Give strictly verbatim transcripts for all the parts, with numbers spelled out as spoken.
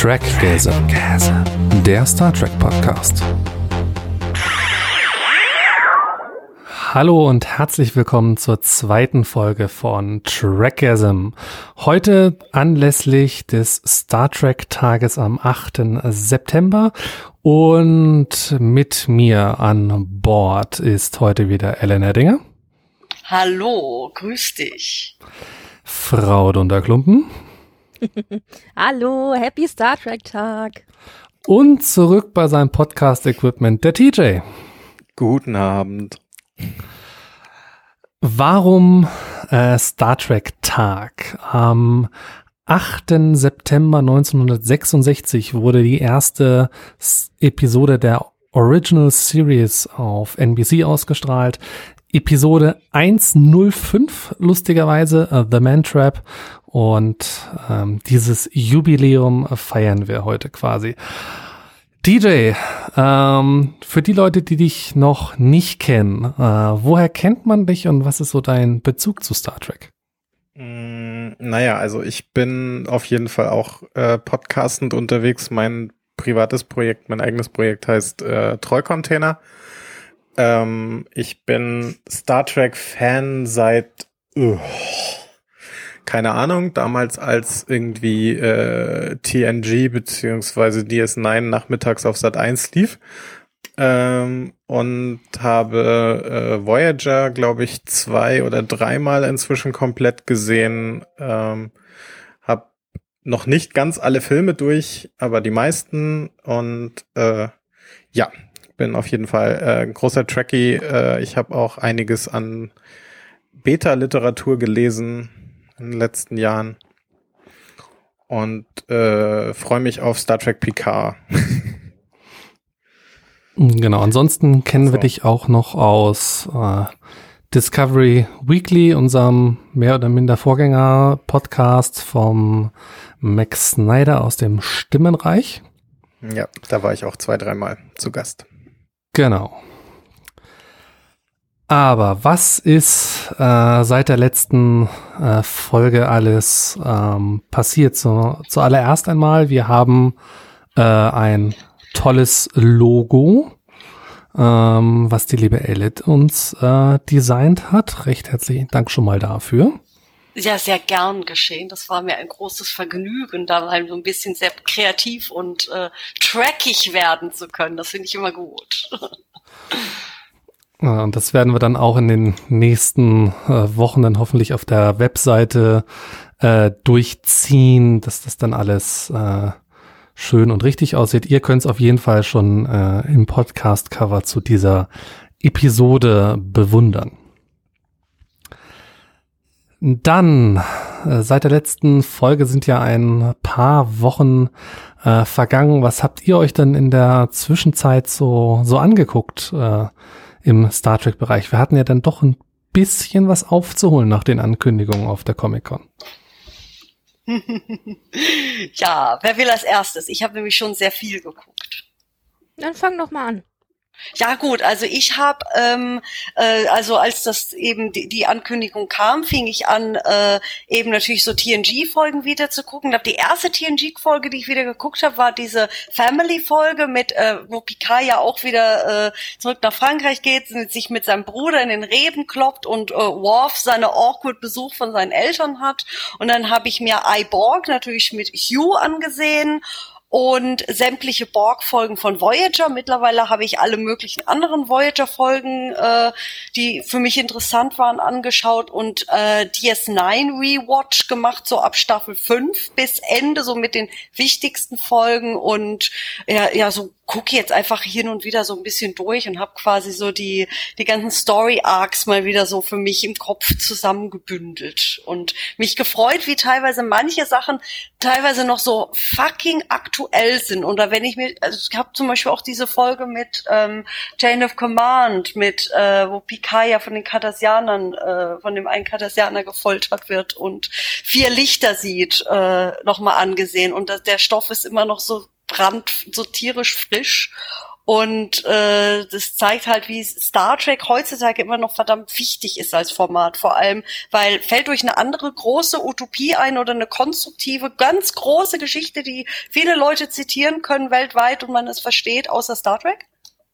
Trackgasm, der Star Trek Podcast. Hallo und herzlich willkommen zur zweiten Folge von Trackgasm. Heute anlässlich des Star Trek Tages am achten September und mit mir an Bord ist heute wieder Ellen Erdinger. Hallo, grüß dich. Frau Dunderklumpen. Hallo, Happy Star Trek Tag. Und zurück bei seinem Podcast-Equipment, der T J. Guten Abend. Warum äh, Star Trek Tag? Am achten September neunzehnhundertsechsundsechzig wurde die erste S- Episode der Original Series auf N B C ausgestrahlt. Episode hundertfünf, lustigerweise, uh, The Man Trap. Und ähm, dieses Jubiläum feiern wir heute quasi. D J, ähm, für die Leute, die dich noch nicht kennen, äh, woher kennt man dich und was ist so dein Bezug zu Star Trek? Mm, naja, also ich bin auf jeden Fall auch äh, podcastend unterwegs. Mein privates Projekt, mein eigenes Projekt heißt äh, Trollcontainer. Ähm, ich bin Star Trek-Fan seit, uh, keine Ahnung, damals als irgendwie äh, T N G beziehungsweise D S neun nachmittags auf Sat eins lief. Ähm, und habe äh, Voyager, glaube ich, zwei oder dreimal inzwischen komplett gesehen. Ähm, hab noch nicht ganz alle Filme durch, aber die meisten. Und äh, ja, bin auf jeden Fall äh, ein großer Trekkie. Äh, ich habe auch einiges an Beta-Literatur gelesen in den letzten Jahren und äh, freue mich auf Star Trek Picard. Genau, ansonsten kennen so. wir dich auch noch aus äh, Discovery Weekly, unserem mehr oder minder Vorgänger-Podcast vom Max Snyder aus dem Stimmenreich. Ja, da war ich auch zwei, dreimal zu Gast. Genau. Aber was ist äh, seit der letzten äh, Folge alles ähm, passiert? So, zuallererst einmal, wir haben äh, ein tolles Logo, ähm, was die liebe Elliot uns äh, designt hat. Recht herzlichen Dank schon mal dafür. Ja, sehr gern geschehen. Das war mir ein großes Vergnügen, da mal so ein bisschen sehr kreativ und äh, trackig werden zu können. Das finde ich immer gut. Ja, und das werden wir dann auch in den nächsten äh, Wochen dann hoffentlich auf der Webseite äh, durchziehen, dass das dann alles äh, schön und richtig aussieht. Ihr könnt es auf jeden Fall schon äh, im Podcast-Cover zu dieser Episode bewundern. Dann, äh, seit der letzten Folge sind ja ein paar Wochen äh, vergangen. Was habt ihr euch denn in der Zwischenzeit so, so angeguckt äh, im Star Trek-Bereich? Wir hatten ja dann doch ein bisschen was aufzuholen nach den Ankündigungen auf der Comic-Con. Ja, wer will als erstes? Ich habe nämlich schon sehr viel geguckt. Dann fang doch mal an. Ja gut, also ich habe, ähm, äh, also als das eben die, die Ankündigung kam, fing ich an, äh, eben natürlich so T N G-Folgen wieder zu gucken. Ich glaube, die erste T N G-Folge, die ich wieder geguckt habe, war diese Family-Folge mit, äh, wo Picard ja auch wieder äh, zurück nach Frankreich geht, sich mit seinem Bruder in den Reben kloppt und äh, Worf seine awkward Besuch von seinen Eltern hat. Und dann habe ich mir I, Borg natürlich mit Hugh angesehen. Und sämtliche Borg-Folgen von Voyager. Mittlerweile habe ich alle möglichen anderen Voyager-Folgen, äh, die für mich interessant waren, angeschaut und äh, D S neun Rewatch gemacht, so ab Staffel fünf bis Ende, so mit den wichtigsten Folgen. Und ja, ja so gucke jetzt einfach hin und wieder so ein bisschen durch und habe quasi so die die ganzen Story-Arcs mal wieder so für mich im Kopf zusammengebündelt. Und mich gefreut, wie teilweise manche Sachen teilweise noch so fucking aktuell sind. Oder wenn ich mir, also ich habe zum Beispiel auch diese Folge mit ähm, Chain of Command, mit äh, wo Picard ja von den Cardassianern, äh, von dem einen Cardassianer gefoltert wird und vier Lichter sieht, äh, nochmal angesehen. Und das, der Stoff ist immer noch so brand, so tierisch frisch. Und äh, das zeigt halt, wie Star Trek heutzutage immer noch verdammt wichtig ist als Format. Vor allem, weil fällt euch eine andere große Utopie ein oder eine konstruktive, ganz große Geschichte, die viele Leute zitieren können weltweit und man es versteht, außer Star Trek?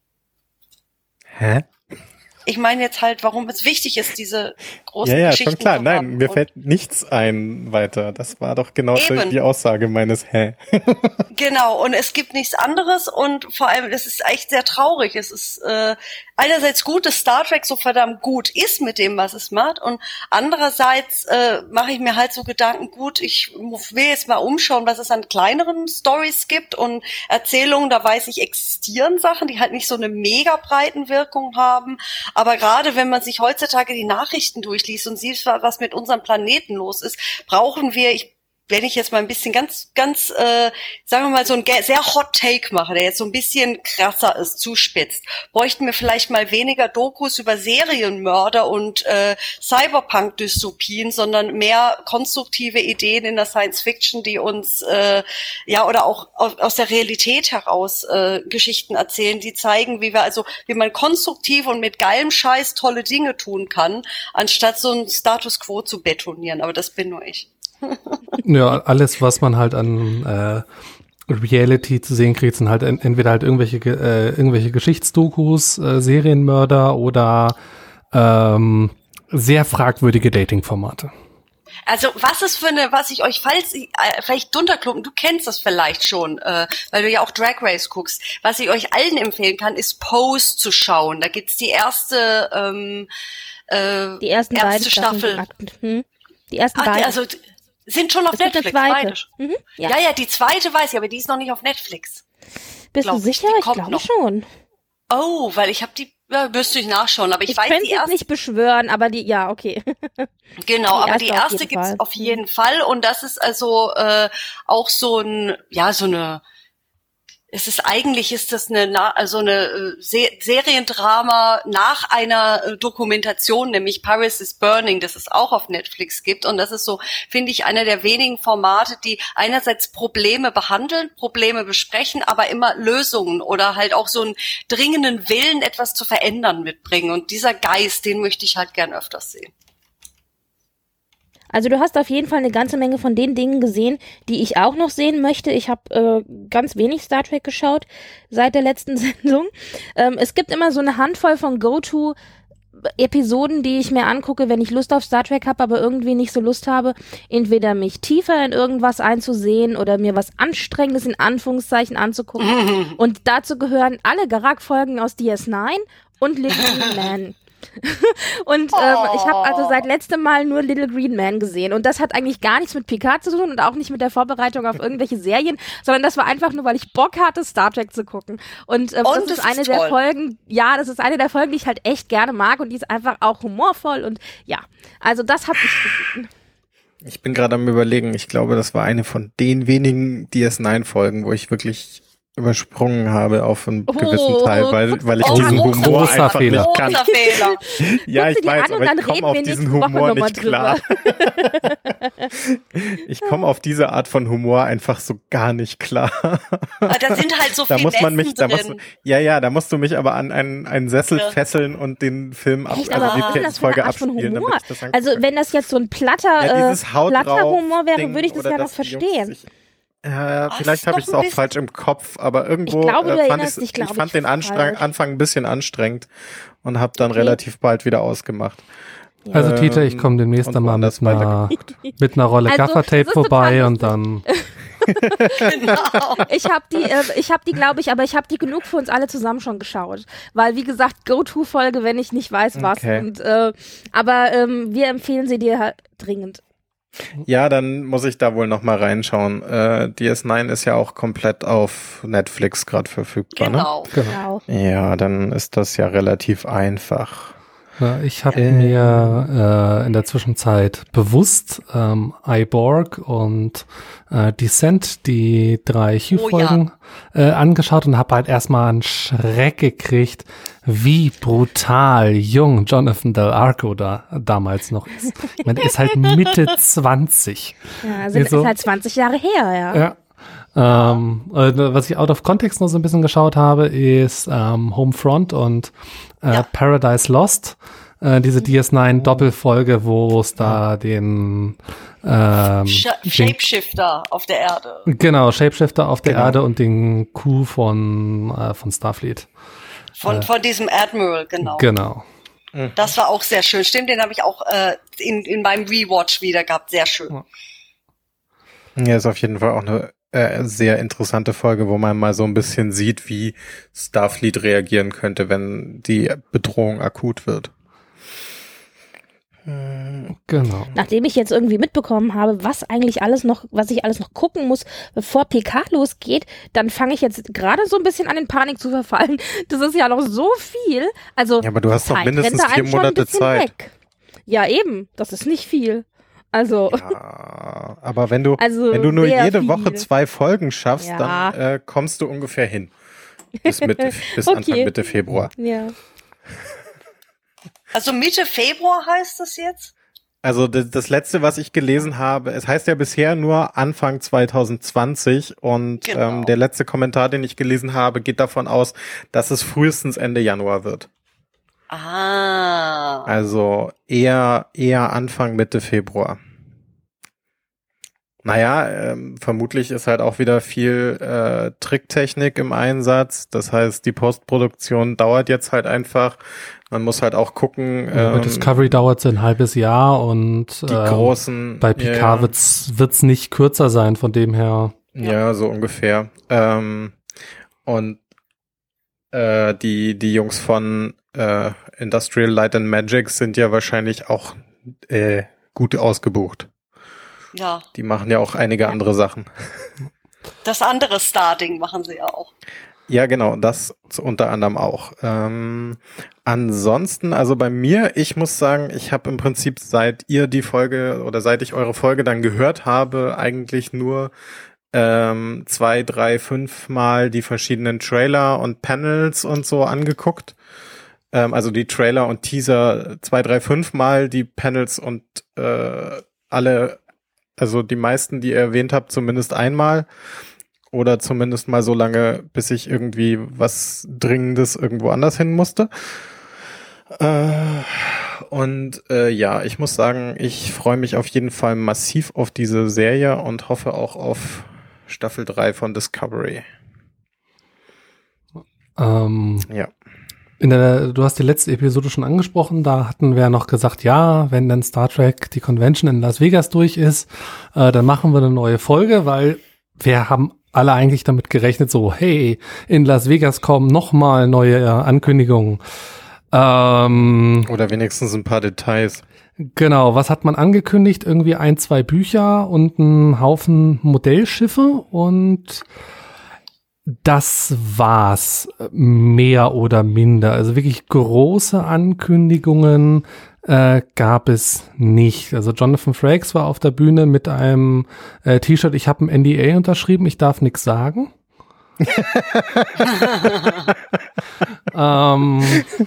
Hä? Ich meine jetzt halt, warum es wichtig ist, diese großen Ja, ja, Geschichten schon klar. zu Nein, haben. mir Und fällt nichts ein weiter. Das war doch genau Eben. die Aussage meines Hä. Genau, und es gibt nichts anderes und vor allem, das ist echt sehr traurig. Es ist äh, einerseits gut, dass Star Trek so verdammt gut ist mit dem, was es macht, und andererseits äh, mache ich mir halt so Gedanken, gut, ich will jetzt mal umschauen, was es an kleineren Stories gibt und Erzählungen, da weiß ich, existieren Sachen, die halt nicht so eine mega breiten Wirkung haben, aber gerade wenn man sich heutzutage die Nachrichten durchliest und sieht, was mit unserem Planeten los ist, brauchen wir, ich wenn ich jetzt mal ein bisschen ganz, ganz, äh, sagen wir mal, so ein sehr Hot Take mache, der jetzt so ein bisschen krasser ist, zuspitzt, bräuchten wir vielleicht mal weniger Dokus über Serienmörder und äh, Cyberpunk-Dystopien, sondern mehr konstruktive Ideen in der Science-Fiction, die uns, äh, ja, oder auch aus, aus der Realität heraus äh, Geschichten erzählen, die zeigen, wie wir also, wie man konstruktiv und mit geilem Scheiß tolle Dinge tun kann, anstatt so einen Status Quo zu betonieren. Aber das bin nur ich. Ja, alles, was man halt an äh, Reality zu sehen kriegt, sind halt en- entweder halt irgendwelche äh, irgendwelche Geschichtsdokus, äh, Serienmörder oder ähm, sehr fragwürdige Dating-Formate. Also was ist für eine, was ich euch, falls äh, vielleicht Dunterklumpen, du kennst das vielleicht schon, äh, weil du ja auch Drag Race guckst, was ich euch allen empfehlen kann, ist Pose zu schauen. Da gibt's die erste ähm, äh, Die ersten erste beiden Staffel. Staffeln. Hm? Die ersten Ach, beiden. also sind schon auf Es gibt Netflix, eine zweite. beide. Mhm, ja. Ja, ja, die zweite weiß ich, aber die ist noch nicht auf Netflix. Bist glaub du ich, sicher? die Ich kommt glaube noch. schon. Oh, weil ich habe die, ja, müsste ich nachschauen, aber ich, Ich weiß, könnte die es erste, nicht beschwören, aber die, ja, okay. genau, die aber die erste auf erste jeden gibt's Fall. auf jeden Fall und das ist also äh, auch so ein, ja, so eine, es ist eigentlich ist das eine na- also eine äh, Se- Seriendrama nach einer äh, Dokumentation, nämlich Paris is Burning, das es auch auf Netflix gibt, und das ist so, finde ich, einer der wenigen Formate, die einerseits Probleme behandeln, Probleme besprechen, aber immer Lösungen oder halt auch so einen dringenden Willen, etwas zu verändern mitbringen, und dieser Geist, den möchte ich halt gern öfters sehen. Also du hast auf jeden Fall eine ganze Menge von den Dingen gesehen, die ich auch noch sehen möchte. Ich habe äh, ganz wenig Star Trek geschaut seit der letzten Sendung. Ähm, es gibt immer so eine Handvoll von Go-To-Episoden, die ich mir angucke, wenn ich Lust auf Star Trek habe, aber irgendwie nicht so Lust habe, entweder mich tiefer in irgendwas einzusehen oder mir was Anstrengendes in Anführungszeichen anzugucken. Und dazu gehören alle Garak-Folgen aus D S neun und Little Green Man. Und ähm, ich habe also seit letztem Mal nur Little Green Man gesehen, und das hat eigentlich gar nichts mit Picard zu tun und auch nicht mit der Vorbereitung auf irgendwelche Serien, sondern das war einfach nur, weil ich Bock hatte, Star Trek zu gucken. Und, ähm, Und das das ist eine ist der toll. Folgen, ja, das ist eine der Folgen, die ich halt echt gerne mag, und die ist einfach auch humorvoll, und ja, also das habe ich gesehen. Ich bin gerade am Überlegen. Ich glaube, das war eine von den wenigen D S neun Folgen, wo ich wirklich übersprungen habe auf einen Oh, gewissen Teil, weil, weil ich oh, diesen großer Humor Fehler. einfach nicht Großer kann. Fehler. Ja, Guck ich sie dir weiß, an und aber dann ich komme reden auf wir diesen nächste Woche Humor noch mal nicht klar. Ich komme auf diese Art von Humor einfach so gar nicht klar. Aber da sind halt so Da viele muss man mich, da musst, drin. du- ja, ja, da musst du mich aber an einen, einen Sessel Ja. fesseln und den Film ab, Echt, also aber die was ist das für eine Folge Art von abspielen, Humor? damit ich das Also angucke. wenn das jetzt so ein platter, Ja, äh, dieses Haut platter drauf Humor wäre, Ding würde ich das oder ja noch dass die Jungs verstehen. sich- Äh, das vielleicht ist habe doch ich es ein auch bisschen- falsch im Kopf, aber irgendwo Ich glaube, du äh, fand, erinnerst ich's- dich, glaub ich fand ich, den Anstrang, falsch. Anfang ein bisschen anstrengend und habe dann Okay. relativ bald wieder ausgemacht. Also Ähm, Tita, ich komme demnächst und dann mal woanders mit einer, weitergeguckt. mit einer Rolle Also, Gaffertape das ist vorbei total und dann Genau. Ich habe die, äh, ich habe die, glaube ich, aber ich habe die genug für uns alle zusammen schon geschaut, weil wie gesagt Go-To-Folge, wenn ich nicht weiß was. Okay. Und äh, aber ähm, wir empfehlen sie dir halt dringend. Ja, dann muss ich da wohl noch mal reinschauen. Äh, D S neun ist ja auch komplett auf Netflix gerade verfügbar, Genau. Genau. ne? Ja, dann ist das ja relativ einfach. Ja, ich habe Äh. mir äh, in der Zwischenzeit bewusst ähm, iBorg und äh, Descent, die drei Hugh-Folgen, äh, angeschaut und habe halt erstmal einen Schreck gekriegt, wie brutal jung Jonathan Del Arco da damals noch ist. Ich meine, der ist halt Mitte zwanzig. Ja, also Wieso? ist halt zwanzig Jahre her, ja. Ja. Ähm, äh, was ich out of context noch so ein bisschen geschaut habe, ist ähm, Homefront und äh, ja. Paradise Lost. Äh, diese D S neun Doppelfolge, wo es da den ähm, Sh- Shapeshifter auf der Erde. Genau, Shapeshifter auf der genau. Erde und den Coup von äh, von Starfleet. Von äh, von diesem Admiral, genau. Genau. Das war auch sehr schön. Stimmt, den habe ich auch äh, in in meinem Rewatch wieder gehabt. Sehr schön. Ja, ist auf jeden Fall auch eine äh, sehr interessante Folge, wo man mal so ein bisschen sieht, wie Starfleet reagieren könnte, wenn die Bedrohung akut wird. Genau. Nachdem ich jetzt irgendwie mitbekommen habe, was eigentlich alles noch, was ich alles noch gucken muss, bevor P K losgeht, dann fange ich jetzt gerade so ein bisschen an in Panik zu verfallen. Das ist ja noch so viel. Also Ja, aber du hast doch Zeit mindestens rennt da vier einem schon ein Monate bisschen Zeit. weg. Ja, eben. Das ist nicht viel. Also, Ja, aber wenn du, Also wenn du nur sehr jede viel. Woche zwei Folgen schaffst, Ja. dann äh, kommst du ungefähr hin. Bis Mitte, bis Okay. Anfang Mitte Februar. ja. Also Mitte Februar heißt das jetzt? Also das, das letzte, was ich gelesen habe, es heißt ja bisher nur Anfang zwanzig zwanzig und Genau. ähm, der letzte Kommentar, den ich gelesen habe, geht davon aus, dass es frühestens Ende Januar wird. Ah. Also eher eher Anfang Mitte Februar. Naja, ähm, vermutlich ist halt auch wieder viel äh, Tricktechnik im Einsatz. Das heißt, die Postproduktion dauert jetzt halt einfach. Man muss halt auch gucken. Bei Ähm, Discovery dauert es ein halbes Jahr und die ähm, großen. bei Picard ja, ja. wird's wird's nicht kürzer sein, von dem her. Ja, so ungefähr. Ähm, und äh, die die Jungs von äh, Industrial Light and Magic sind ja wahrscheinlich auch äh, gut ausgebucht. Ja. Die machen ja auch einige andere Sachen. Das andere Star-Ding machen sie ja auch. Ja, genau, das unter anderem auch. Ähm, ansonsten, also bei mir, ich muss sagen, ich habe im Prinzip, seit ihr die Folge oder seit ich eure Folge dann gehört habe, eigentlich nur ähm, zwei, drei, fünf Mal die verschiedenen Trailer und Panels und so angeguckt. Ähm, also die Trailer und Teaser zwei, drei, fünf Mal, die Panels und äh, alle, also die meisten, die ihr erwähnt habt, zumindest einmal. Oder zumindest mal so lange, bis ich irgendwie was Dringendes irgendwo anders hin musste. Äh, und äh, ja, ich muss sagen, ich freue mich auf jeden Fall massiv auf diese Serie und hoffe auch auf Staffel drei von Discovery. Ähm, Ja. in der, du hast die letzte Episode schon angesprochen, da hatten wir noch gesagt, ja, wenn dann Star Trek die Convention in Las Vegas durch ist, äh, dann machen wir eine neue Folge, weil wir haben alle eigentlich damit gerechnet, so, hey, in Las Vegas kommen nochmal neue äh, Ankündigungen. Ähm, Oder wenigstens ein paar Details. genau, was hat man angekündigt? Irgendwie ein, zwei Bücher und ein Haufen Modellschiffe und das war's, mehr oder minder. Also wirklich große Ankündigungen äh, gab es nicht. Also Jonathan Frakes war auf der Bühne mit einem äh, T-Shirt, ich habe ein N D A unterschrieben, ich darf nichts sagen. ähm,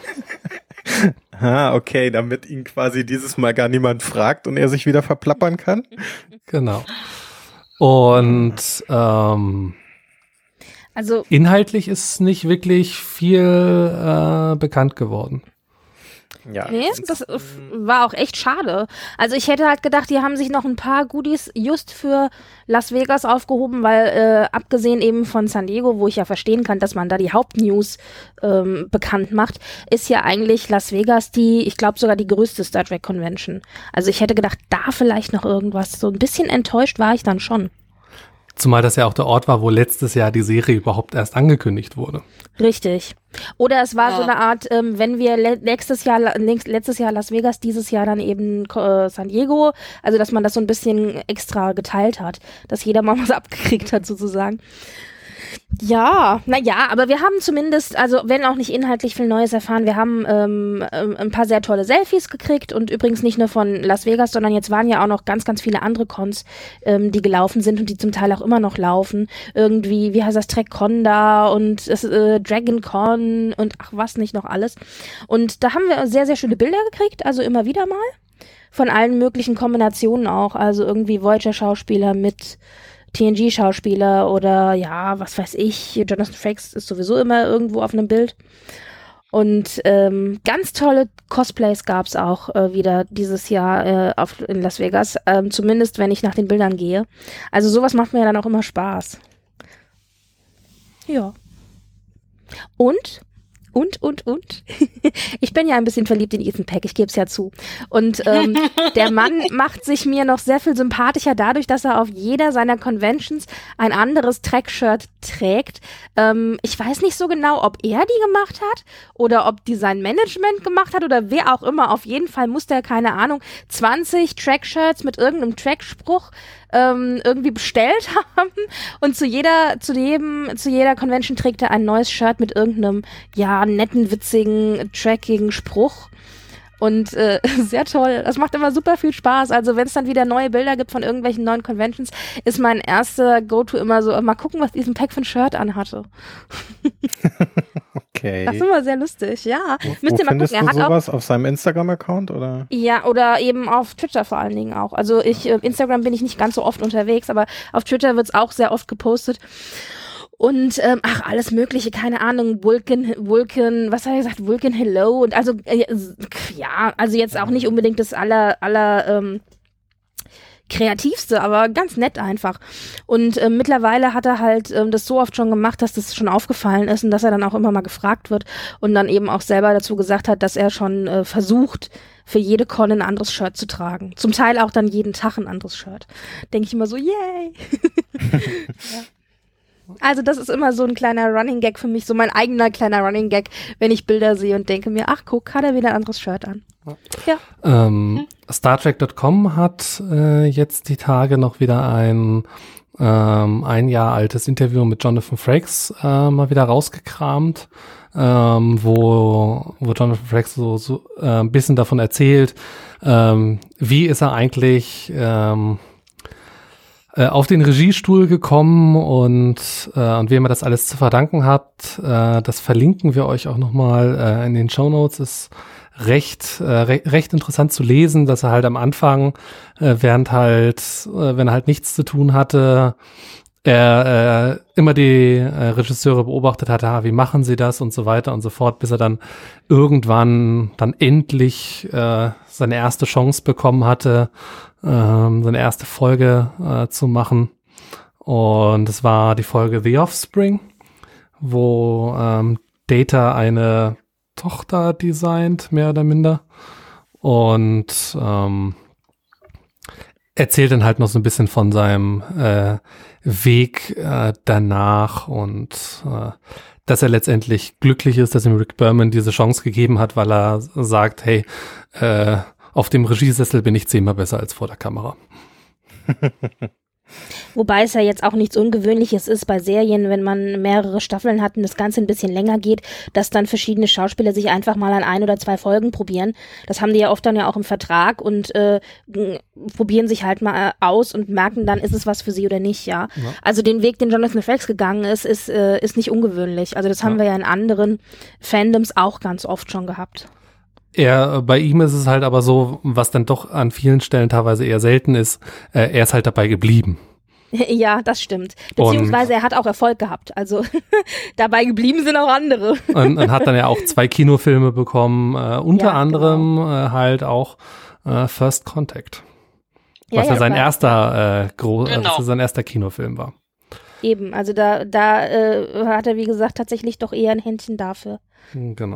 Ah, okay, damit ihn quasi dieses Mal gar niemand fragt und er sich wieder verplappern kann. genau. Und ähm, Also inhaltlich ist nicht wirklich viel äh, bekannt geworden. Ja. nee, das äh, war auch echt schade. Also ich hätte halt gedacht, die haben sich noch ein paar Goodies just für Las Vegas aufgehoben, weil äh, abgesehen eben von San Diego, wo ich ja verstehen kann, dass man da die Hauptnews ähm, bekannt macht, ist ja eigentlich Las Vegas die, ich glaube sogar die größte Star Trek Convention. Also ich hätte gedacht, da vielleicht noch irgendwas. So ein bisschen enttäuscht war ich dann schon. Zumal das ja auch der Ort war, wo letztes Jahr die Serie überhaupt erst angekündigt wurde. Richtig. Oder es war Ja. so eine Art, ähm, wenn wir le- nächstes Jahr, la- nächst- letztes Jahr Las Vegas, dieses Jahr dann eben äh, San Diego, also dass man das so ein bisschen extra geteilt hat, dass jeder mal was abgekriegt hat sozusagen. Ja, naja, aber wir haben zumindest, also wenn auch nicht inhaltlich viel Neues erfahren, wir haben ähm, ähm, ein paar sehr tolle Selfies gekriegt und übrigens nicht nur von Las Vegas, sondern jetzt waren ja auch noch ganz, ganz viele andere Cons, ähm, die gelaufen sind und die zum Teil auch immer noch laufen. Irgendwie, wie heißt das, TrekCon da und äh, DragonCon und ach was nicht noch alles. Und da haben wir sehr, sehr schöne Bilder gekriegt, also immer wieder mal. Von allen möglichen Kombinationen auch, also irgendwie Voyager-Schauspieler mit T N G-Schauspieler oder ja, was weiß ich, Jonathan Frakes ist sowieso immer irgendwo auf einem Bild. Und ähm, ganz tolle Cosplays gab's auch äh, wieder dieses Jahr äh, auf, in Las Vegas, ähm, zumindest wenn ich nach den Bildern gehe. Also sowas macht mir ja dann auch immer Spaß. Ja. Und, und, und, und. Ich bin ja ein bisschen verliebt in Ethan Peck, ich gebe es ja zu. Und ähm, der Mann macht sich mir noch sehr viel sympathischer dadurch, dass er auf jeder seiner Conventions ein anderes Track-Shirt trägt. Ähm, ich weiß nicht so genau, ob er die gemacht hat oder ob die sein Management gemacht hat oder wer auch immer. Auf jeden Fall musste er, keine Ahnung, zwanzig Track-Shirts mit irgendeinem Track-Spruch ähm, irgendwie bestellt haben. Und zu jeder, zu jedem, zu jeder Convention trägt er ein neues Shirt mit irgendeinem, ja, netten, witzigen, trackigen Spruch. Und äh, sehr toll. Das macht immer super viel Spaß. Also wenn es dann wieder neue Bilder gibt von irgendwelchen neuen Conventions, ist mein erster Go-To immer so, mal gucken, was diesen Pack für ein Shirt anhatte. Okay. Das ist immer sehr lustig, ja. Wo, Müsst ihr wo mal gucken. Er du hat sowas auch auf seinem Instagram-Account oder? Ja, oder eben auf Twitter vor allen Dingen auch. Also ich, äh, Instagram bin ich nicht ganz so oft unterwegs, aber auf Twitter wird's auch sehr oft gepostet. Und, ähm, ach, alles mögliche, keine Ahnung, Vulcan, Vulcan, was hat er gesagt, Vulcan Hello und also, äh, ja, also jetzt auch nicht unbedingt das aller, aller, ähm, kreativste, aber ganz nett einfach. Und äh, mittlerweile hat er halt ähm, das so oft schon gemacht, dass das schon aufgefallen ist und dass er dann auch immer mal gefragt wird und dann eben auch selber dazu gesagt hat, dass er schon äh, versucht, für jede Con ein anderes Shirt zu tragen. Zum Teil auch dann jeden Tag ein anderes Shirt. Denke ich immer so, yay! Ja. Also das ist immer so ein kleiner Running Gag für mich, so mein eigener kleiner Running Gag, wenn ich Bilder sehe und denke mir, ach guck, hat er wieder ein anderes Shirt an. Ja. Ähm, Star Trek Punkt com hat äh, jetzt die Tage noch wieder ein ähm, ein Jahr altes Interview mit Jonathan Frakes äh, mal wieder rausgekramt, ähm, wo wo Jonathan Frakes so, so äh, ein bisschen davon erzählt, ähm, wie ist er eigentlich ähm, auf den Regiestuhl gekommen und äh, und wem er das alles zu verdanken hat, äh, das verlinken wir euch auch nochmal äh, in den Shownotes. Ist recht äh, re- recht interessant zu lesen, dass er halt am Anfang, äh, während halt, äh, wenn er halt nichts zu tun hatte, er äh, immer die äh, Regisseure beobachtet hat, ah, wie machen sie das und so weiter und so fort, bis er dann irgendwann dann endlich äh, seine erste Chance bekommen hatte, ähm, seine erste Folge äh, zu machen. Und es war die Folge The Offspring, wo ähm, Data eine Tochter designt, mehr oder minder. Und ähm, erzählt dann halt noch so ein bisschen von seinem äh, Weg äh, danach und äh, dass er letztendlich glücklich ist, dass ihm Rick Berman diese Chance gegeben hat, weil er sagt, hey, äh, auf dem Regiesessel bin ich zehnmal besser als vor der Kamera. Wobei es ja jetzt auch nichts Ungewöhnliches ist bei Serien, wenn man mehrere Staffeln hat und das Ganze ein bisschen länger geht, dass dann verschiedene Schauspieler sich einfach mal an ein oder zwei Folgen probieren. Das haben die ja oft dann ja auch im Vertrag und äh, probieren sich halt mal aus und merken dann, ist es was für sie oder nicht, ja. ja. Also den Weg, den Jonathan Frakes gegangen ist, ist, äh, ist nicht ungewöhnlich. Also das haben ja. wir ja in anderen Fandoms auch ganz oft schon gehabt. Er, bei ihm ist es halt aber so, was dann doch an vielen Stellen teilweise eher selten ist, äh, er ist halt dabei geblieben. Ja, das stimmt. Beziehungsweise und, er hat auch Erfolg gehabt. Also dabei geblieben sind auch andere. Und, und hat dann ja auch zwei Kinofilme bekommen, äh, unter ja, anderem genau. äh, halt auch äh, First Contact. Was ja, ja, ja sein erster äh, groß, genau. äh, sein erster Kinofilm war. Eben, also da, da äh, hat er, wie gesagt, tatsächlich doch eher ein Händchen dafür. Genau.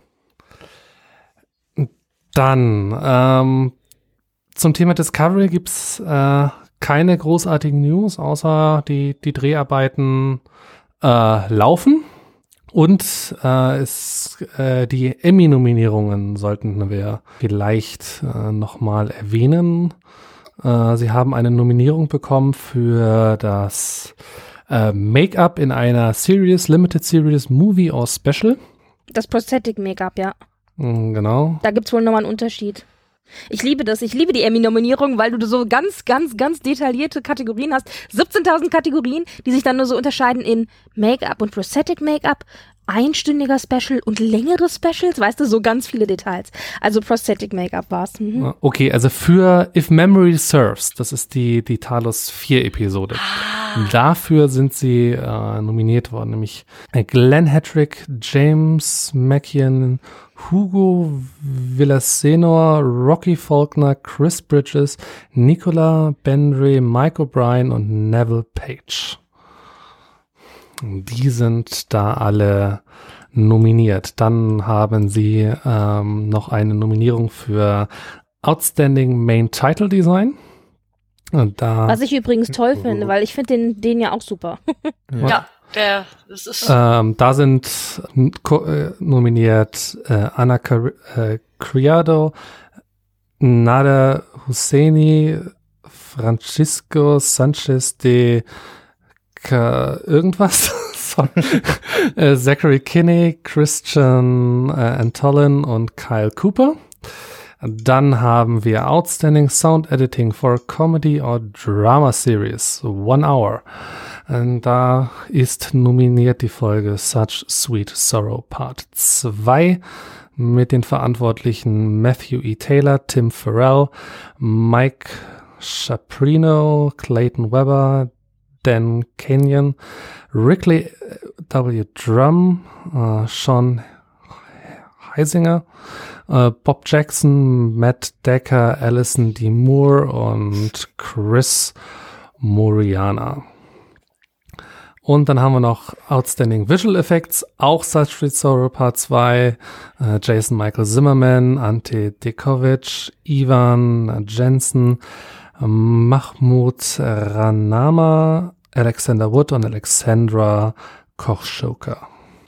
Dann, ähm, zum Thema Discovery gibt's äh, keine großartigen News, außer die, die Dreharbeiten äh, laufen. Und äh, es, äh, die Emmy-Nominierungen sollten wir vielleicht äh, nochmal erwähnen. Äh, sie haben eine Nominierung bekommen für das äh, Make-up in einer Series, Limited Series, Movie or Special. Das Prosthetic Make-up, ja. Genau. Da gibt's wohl nochmal einen Unterschied. Ich liebe das. Ich liebe die Emmy-Nominierung, weil du so ganz, ganz, ganz detaillierte Kategorien hast. siebzehntausend Kategorien, die sich dann nur so unterscheiden in Make-up und Prosthetic Make-up, einstündiger Special und längere Specials. Weißt du, so ganz viele Details. Also Prosthetic Make-up war's. Mhm. Okay, also für If Memory Serves, das ist die, die Talos vier Episode. Ah. Ah. Dafür sind sie äh, nominiert worden, nämlich Glenn Hedrick, James Mackian, Hugo Villasenor, Rocky Faulkner, Chris Bridges, Nicola Bendre, Mike O'Brien und Neville Page. Die sind da alle nominiert. Dann haben sie ähm, noch eine Nominierung für Outstanding Main Title Design. Und da, Was ich übrigens toll finde, weil ich finde den, den ja auch super. Ja, ja der, das ist. Ähm, da sind ko- äh, nominiert äh, Anna Car- äh, Criado, Nada Husseini, Francisco Sanchez de Ka- irgendwas, äh, Zachary Kinney, Christian äh, Antolin und Kyle Cooper. Dann haben wir Outstanding Sound Editing for Comedy or Drama Series, One Hour. Und da ist nominiert die Folge Such Sweet Sorrow Part zwei mit den Verantwortlichen Matthew E. Taylor, Tim Farrell, Mike Sciaprino, Clayton Weber, Dan Kenyon, Rickley W. Drum, äh, Sean Heisinger, äh, Bob Jackson, Matt Decker, Alison D. Moore und Chris Moriana. Und dann haben wir noch Outstanding Visual Effects, auch Such Sweet Sorrow Part zwei, äh, Jason Michael Zimmerman, Ante Dekovic, Ivan Jensen, Mahmoud Ranama, Alexander Wood und Alexandra Kochschoker.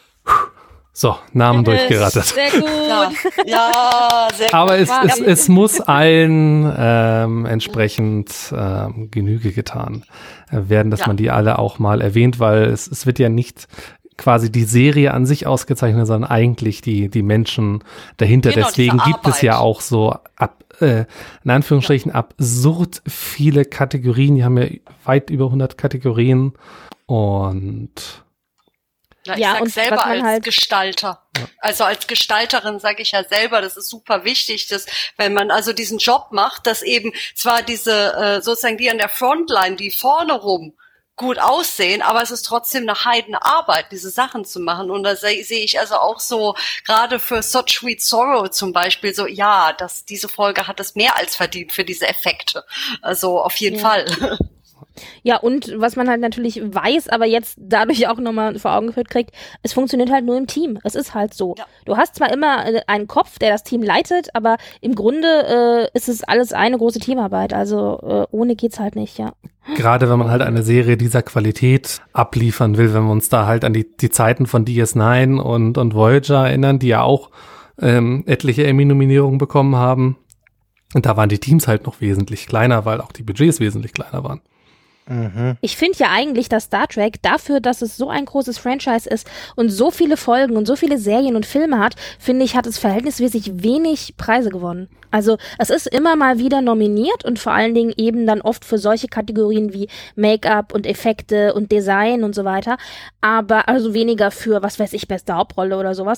So, Namen Yes, durchgerattert. Sehr gut. Ja, ja sehr gut. Aber es, Wow. es, es muss allen ähm, entsprechend ähm, Genüge getan äh, werden, dass Ja. man die alle auch mal erwähnt, weil es, es wird ja nicht quasi die Serie an sich ausgezeichnet, sondern eigentlich die, die Menschen dahinter. Genau, Deswegen diese gibt es ja Arbeit. auch so ab, äh, in Anführungsstrichen absurd viele Kategorien. Die haben ja weit über hundert Kategorien und Na, ich Ja, sag und selber was man als halt- Gestalter. Also als Gestalterin sage ich ja selber, das ist super wichtig, dass wenn man also diesen Job macht, dass eben zwar diese äh, sozusagen die an der Frontline, die vorne rum gut aussehen, aber es ist trotzdem eine Heidenarbeit, diese Sachen zu machen. Und da sehe seh ich also auch so, gerade für Such Sweet Sorrow zum Beispiel, so, ja, dass diese Folge hat es mehr als verdient für diese Effekte. Also auf jeden Ja. Fall. Ja, und was man halt natürlich weiß, aber jetzt dadurch auch nochmal vor Augen geführt kriegt, es funktioniert halt nur im Team. Es ist halt so. Ja. Du hast zwar immer äh, einen Kopf, der das Team leitet, aber im Grunde äh, ist es alles eine große Teamarbeit. Also äh, ohne geht's halt nicht, ja. gerade wenn man halt eine Serie dieser Qualität abliefern will, wenn wir uns da halt an die, die Zeiten von D S neun und, und Voyager erinnern, die ja auch ähm, etliche Emmy-Nominierungen bekommen haben. Und da waren die Teams halt noch wesentlich kleiner, weil auch die Budgets wesentlich kleiner waren. Mhm. Ich finde ja eigentlich, dass Star Trek dafür, dass es so ein großes Franchise ist und so viele Folgen und so viele Serien und Filme hat, finde ich, hat es verhältnismäßig wenig Preise gewonnen. Also es ist immer mal wieder nominiert und vor allen Dingen eben dann oft für solche Kategorien wie Make-up und Effekte und Design und so weiter. Aber also weniger für, was weiß ich, beste Hauptrolle oder sowas.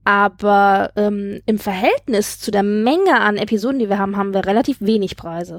Aber ähm, im Verhältnis zu der Menge an Episoden, die wir haben, haben wir relativ wenig Preise.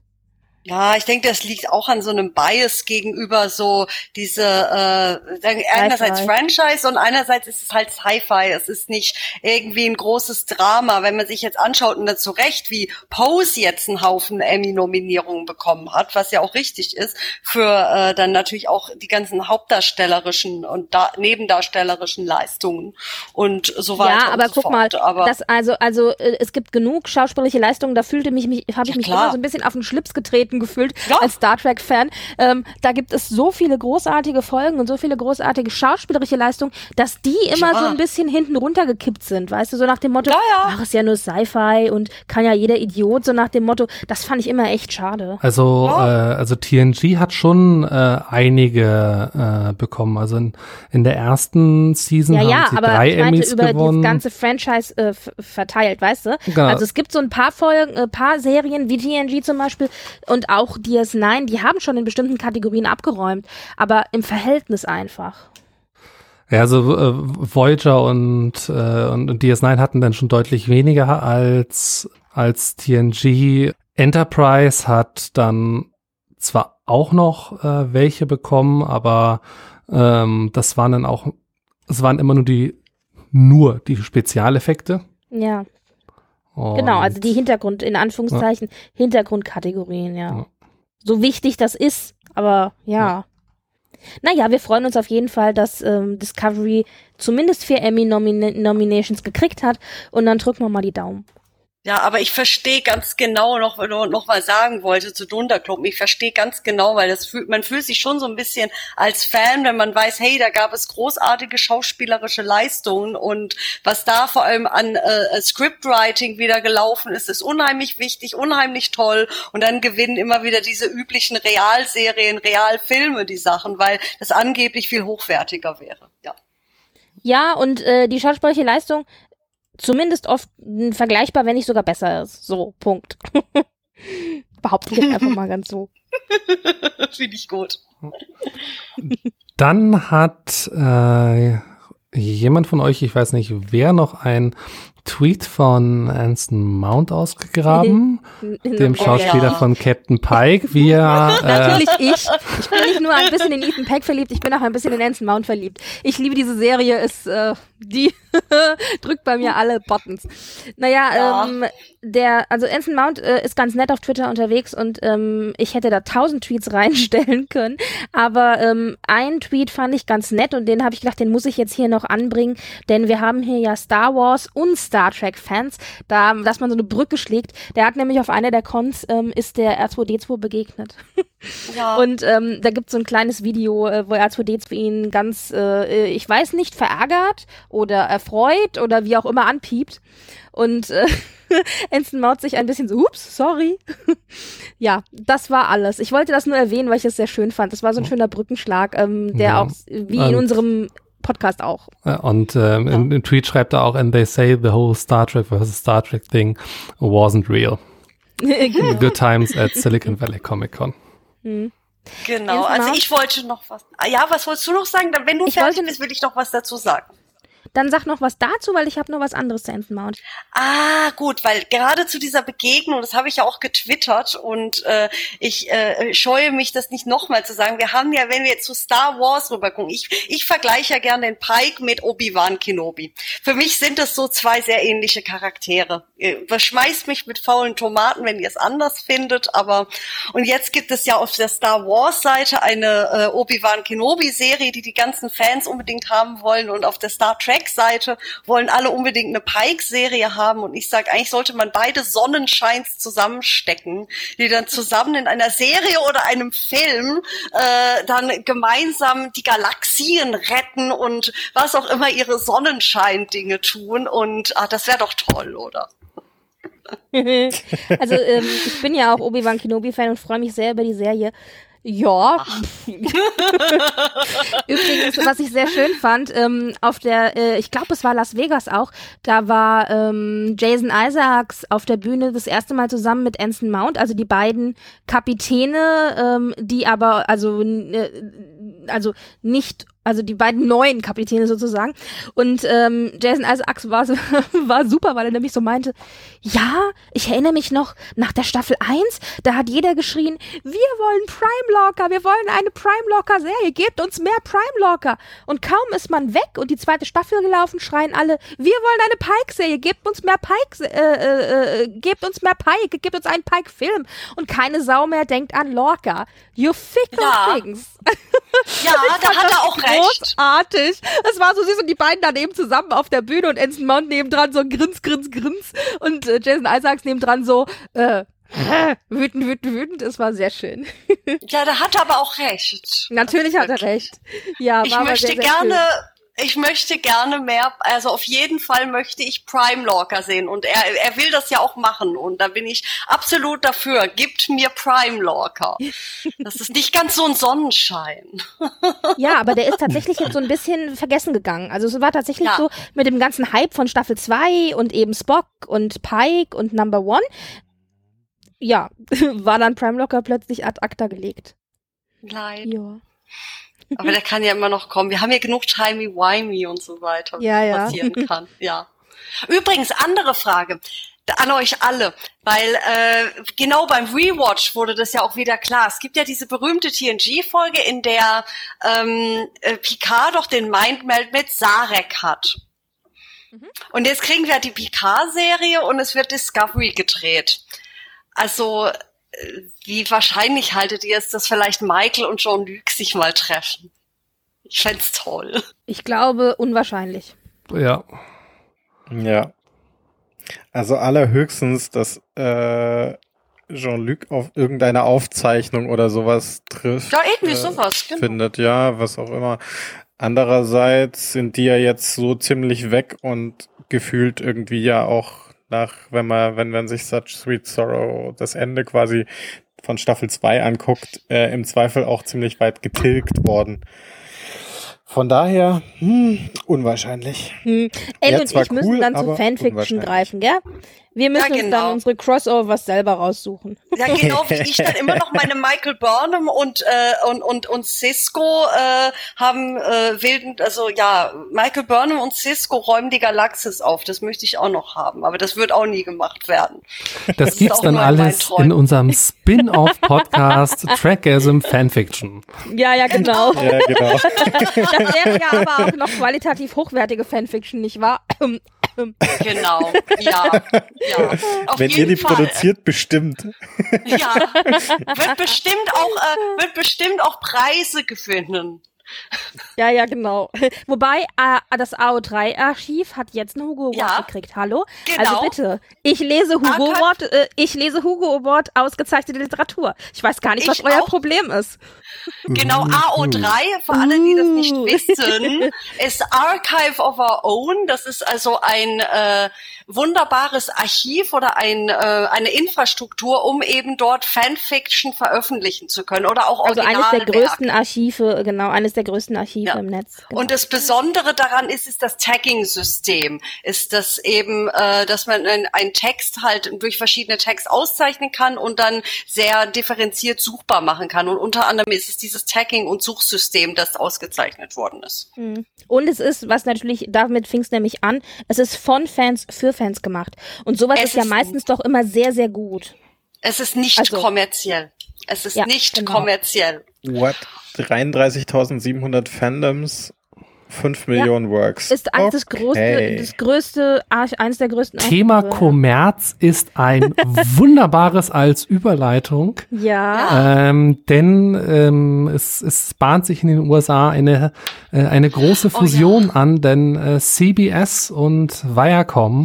Ja, ich denke, das liegt auch an so einem Bias gegenüber so diese äh, einerseits Sci-Fi. Franchise und einerseits ist es halt Sci-Fi. Es ist nicht irgendwie ein großes Drama, wenn man sich jetzt anschaut und dann zu Recht, wie Pose jetzt einen Haufen Emmy-Nominierungen bekommen hat, was ja auch richtig ist, für äh, dann natürlich auch die ganzen hauptdarstellerischen und da nebendarstellerischen Leistungen und so weiter. Ja, aber und so guck mal, fort. Aber das also also äh, es gibt genug schauspielerische Leistungen, da fühlte mich, mich habe ich Ja, mich klar. immer so ein bisschen auf den Schlips getreten gefühlt Ja. als Star Trek Fan. Ähm, da gibt es so viele großartige Folgen und so viele großartige schauspielerische Leistungen, dass die immer Ja. so ein bisschen hinten runtergekippt sind, weißt du, so nach dem Motto, Ja, ja. ach, ist ja nur Sci-Fi und kann ja jeder Idiot, so nach dem Motto, das fand ich immer echt schade. Also, Ja. äh, also T N G hat schon äh, einige äh, bekommen. Also in, in der ersten Season Ja, haben ja, sie aber drei ich meinte Emmys über gewonnen. das ganze Franchise äh, f- verteilt, weißt du? Genau. Also es gibt so ein paar Folgen, äh, paar Serien wie T N G zum Beispiel und auch D S neun, die haben schon in bestimmten Kategorien abgeräumt, aber im Verhältnis einfach. Ja, also äh, Voyager und, äh, und, und D S neun hatten dann schon deutlich weniger als, als T N G. Enterprise hat dann zwar auch noch äh, welche bekommen, aber ähm, das waren dann auch, es waren immer nur die, nur die Spezialeffekte. Ja. Und Genau, also die Hintergrund, in Anführungszeichen, ja. Hintergrundkategorien, ja. ja. So wichtig das ist, aber ja. ja. Naja, wir freuen uns auf jeden Fall, dass ähm, Discovery zumindest vier Emmy-Nominations gekriegt hat und dann drücken wir mal die Daumen. Ja, aber ich verstehe ganz genau noch, noch mal sagen wollte zu Dunderklumpen. Ich verstehe ganz genau, weil das fühlt, man fühlt sich schon so ein bisschen als Fan, wenn man weiß, hey, da gab es großartige schauspielerische Leistungen und was da vor allem an äh, Scriptwriting wieder gelaufen ist, ist unheimlich wichtig, unheimlich toll und dann gewinnen immer wieder diese üblichen Realserien, Realfilme die Sachen, weil das angeblich viel hochwertiger wäre. Ja. Ja, und äh, die schauspielerische Leistung zumindest oft vergleichbar, wenn nicht sogar besser ist. So, Punkt. Behaupte ich jetzt einfach mal ganz so. Finde ich gut. Dann hat äh, jemand von euch, ich weiß nicht wer, noch ein Tweet von Anson Mount ausgegraben, dem Schauspieler oh, ja. von Captain Pike, wie er... Äh Natürlich ich. Ich bin nicht nur ein bisschen in Ethan Peck verliebt, ich bin auch ein bisschen in Anson Mount verliebt. Ich liebe diese Serie, ist äh, die drückt bei mir alle Buttons. Naja, ja. ähm, der, also Anson Mount äh, ist ganz nett auf Twitter unterwegs und ähm, ich hätte da tausend Tweets reinstellen können, aber ähm, einen Tweet fand ich ganz nett und den habe ich gedacht, den muss ich jetzt hier noch anbringen, denn wir haben hier ja Star Wars und Star Trek Fans, da, dass man so eine Brücke schlägt. Der hat nämlich auf einer der Cons ähm, ist der R zwei D zwei begegnet. Ja. Und ähm, da gibt es so ein kleines Video, äh, wo R zwei D zwei ihn ganz, äh, ich weiß nicht, verärgert oder erfreut oder wie auch immer anpiept. Und äh, Anson Mount sich ein bisschen so, ups, sorry. Ja, das war alles. Ich wollte das nur erwähnen, weil ich es sehr schön fand. Das war so ein schöner Brückenschlag, ähm, der ja. auch, wie in unserem Podcast auch. Und ähm, ja. im Tweet schreibt er auch, and they say the whole Star Trek versus Star Trek thing wasn't real. Genau. Good times at Silicon Valley Comic Con. Mhm. Genau, also ich wollte noch was. Ja, was wolltest du noch sagen? Wenn du ich fertig wollte, bist, will ich noch was dazu sagen. Dann sag noch was dazu, weil ich habe noch was anderes zu Anson Mount. Ah, gut, weil gerade zu dieser Begegnung, das habe ich ja auch getwittert und äh, ich äh, scheue mich, das nicht nochmal zu sagen. Wir haben ja, wenn wir jetzt zu Star Wars rüber gucken, ich, ich vergleiche ja gerne den Pike mit Obi-Wan Kenobi. Für mich sind das so zwei sehr ähnliche Charaktere. Ihr überschmeißt mich mit faulen Tomaten, wenn ihr es anders findet, aber und jetzt gibt es ja auf der Star Wars Seite eine äh, Obi-Wan Kenobi Serie, die die ganzen Fans unbedingt haben wollen und auf der Star Trek Seite wollen alle unbedingt eine Pike-Serie haben und ich sage, eigentlich sollte man beide Sonnenscheins zusammenstecken, die dann zusammen in einer Serie oder einem Film äh, dann gemeinsam die Galaxien retten und was auch immer ihre Sonnenschein-Dinge tun und ah, das wäre doch toll, oder? Also ähm, ich bin ja auch Obi-Wan Kenobi-Fan und freue mich sehr über die Serie. Ja. Übrigens, was ich sehr schön fand, ähm, auf der, äh, ich glaube, es war Las Vegas auch, da war ähm, Jason Isaacs auf der Bühne das erste Mal zusammen mit Anson Mount, also die beiden Kapitäne, ähm, die aber, also, äh, also nicht also die beiden neuen Kapitäne sozusagen. Und ähm, Jason Isaacs war, war super, weil er nämlich so meinte, ja, ich erinnere mich noch, nach der Staffel eins, da hat jeder geschrien, wir wollen Prime Locker, wir wollen eine Prime Locker Serie, gebt uns mehr Prime Locker. Und kaum ist man weg und die zweite Staffel gelaufen, schreien alle, wir wollen eine Pike-Serie, gebt uns mehr Pike, äh, äh, gebt uns mehr Pike, gebt uns einen Pike-Film. Und keine Sau mehr denkt an Lorca. You fickle ja. things. Ja, da hat er auch recht. Großartig. Das war so süß und die beiden dann eben zusammen auf der Bühne und Anson Mount nebendran so grins, grins, grins und äh, Jason Isaacs nebendran so äh, wütend, wütend, wütend. Es war sehr schön. Ja, da hat er aber auch recht. Natürlich hat er recht. Ja, ich war möchte sehr, sehr gerne... schön. Ich möchte gerne mehr, also auf jeden Fall möchte ich Prime Locker sehen und er er will das ja auch machen und da bin ich absolut dafür. Gibt mir Prime Locker. Das ist nicht ganz so ein Sonnenschein. Ja, aber der ist tatsächlich jetzt so ein bisschen vergessen gegangen. Also es war tatsächlich ja. so mit dem ganzen Hype von Staffel zwei und eben Spock und Pike und Number One. Ja, war dann Prime Locker plötzlich ad acta gelegt. Nein. Ja. Aber der kann ja immer noch kommen. Wir haben ja genug Timey-Wimey und so weiter, was ja, ja. passieren kann. Ja. Übrigens, andere Frage. An euch alle, weil äh, genau beim Rewatch wurde das ja auch wieder klar. Es gibt ja diese berühmte T N G-Folge, in der ähm, äh, Picard doch den Mindmeld mit Sarek hat. Mhm. Und jetzt kriegen wir die Picard-Serie und es wird Discovery gedreht. Also äh, wie wahrscheinlich haltet ihr es, dass vielleicht Michael und Jean-Luc sich mal treffen? Ich fänd's toll. Ich glaube, unwahrscheinlich. Ja. Ja. Also allerhöchstens, dass äh, Jean-Luc auf irgendeine Aufzeichnung oder sowas trifft. Ja, irgendwie äh, sowas, genau. Findet, ja, was auch immer. Andererseits sind die ja jetzt so ziemlich weg und gefühlt irgendwie ja auch nach, wenn man, wenn man sich Such Sweet Sorrow, das Ende quasi von Staffel zwei anguckt, äh, im Zweifel auch ziemlich weit getilgt worden. Von daher, hm, unwahrscheinlich. Hm. Elle und ich müssen cool, dann zu Fanfiction greifen, gell? Wir müssen ja, genau. uns dann unsere Crossovers selber raussuchen. Ja, genau, wie ich dann immer noch meine Michael Burnham und äh, und und und Sisko äh, haben äh, wilden, also ja, Michael Burnham und Sisko räumen die Galaxis auf. Das möchte ich auch noch haben, aber das wird auch nie gemacht werden. Das, das gibt's dann alles in unserem Spin-off-Podcast Trackgasm Fanfiction. Ja, ja, genau. Ja, genau. Das wäre ja aber auch noch qualitativ hochwertige Fanfiction, nicht wahr? Genau, ja. ja. Auf Wenn ihr die Fall. produziert, bestimmt. Ja, wird bestimmt auch, äh, wird bestimmt auch Preise gewinnen. Ja, ja, genau. Wobei, äh, das A O drei Archiv hat jetzt einen Hugo Award ja, gekriegt. Hallo? Genau. Also bitte, ich lese Hugo Award, äh, ich lese Hugo Award ausgezeichnete Literatur. Ich weiß gar nicht, was ich euer auch. Problem ist. Genau, A O drei, für alle, die das nicht wissen, ist Archive of Our Own. Das ist also ein äh, wunderbares Archiv oder ein, äh, eine Infrastruktur, um eben dort Fanfiction veröffentlichen zu können oder auch Also eines der Originalwerke. größten Archive, genau, eines der größten Archive Ja. im Netz. Genau. Und das Besondere daran ist, ist das Tagging-System. Ist das eben, äh, dass man einen, einen Text halt durch verschiedene Tags auszeichnen kann und dann sehr differenziert suchbar machen kann. Und unter anderem ist es dieses Tagging- und Suchsystem, das ausgezeichnet worden ist. Und es ist, was natürlich, damit fing es nämlich an, es ist von Fans für Fans gemacht. Und sowas Es ist ja ist meistens doch immer sehr, sehr gut. Es ist nicht Also- kommerziell. Es ist Ja, nicht genau. kommerziell. What? dreiunddreißigtausendsiebenhundert Fandoms, fünf Millionen Works. Ist eines das Okay. größte, das größte, Arch- eines der größten Thema Archive. Kommerz ist ein wunderbares als Überleitung, Ja. ähm, denn ähm, es, es bahnt sich in den U S A eine, äh, eine große Fusion Oh ja. an, denn äh, C B S und Viacom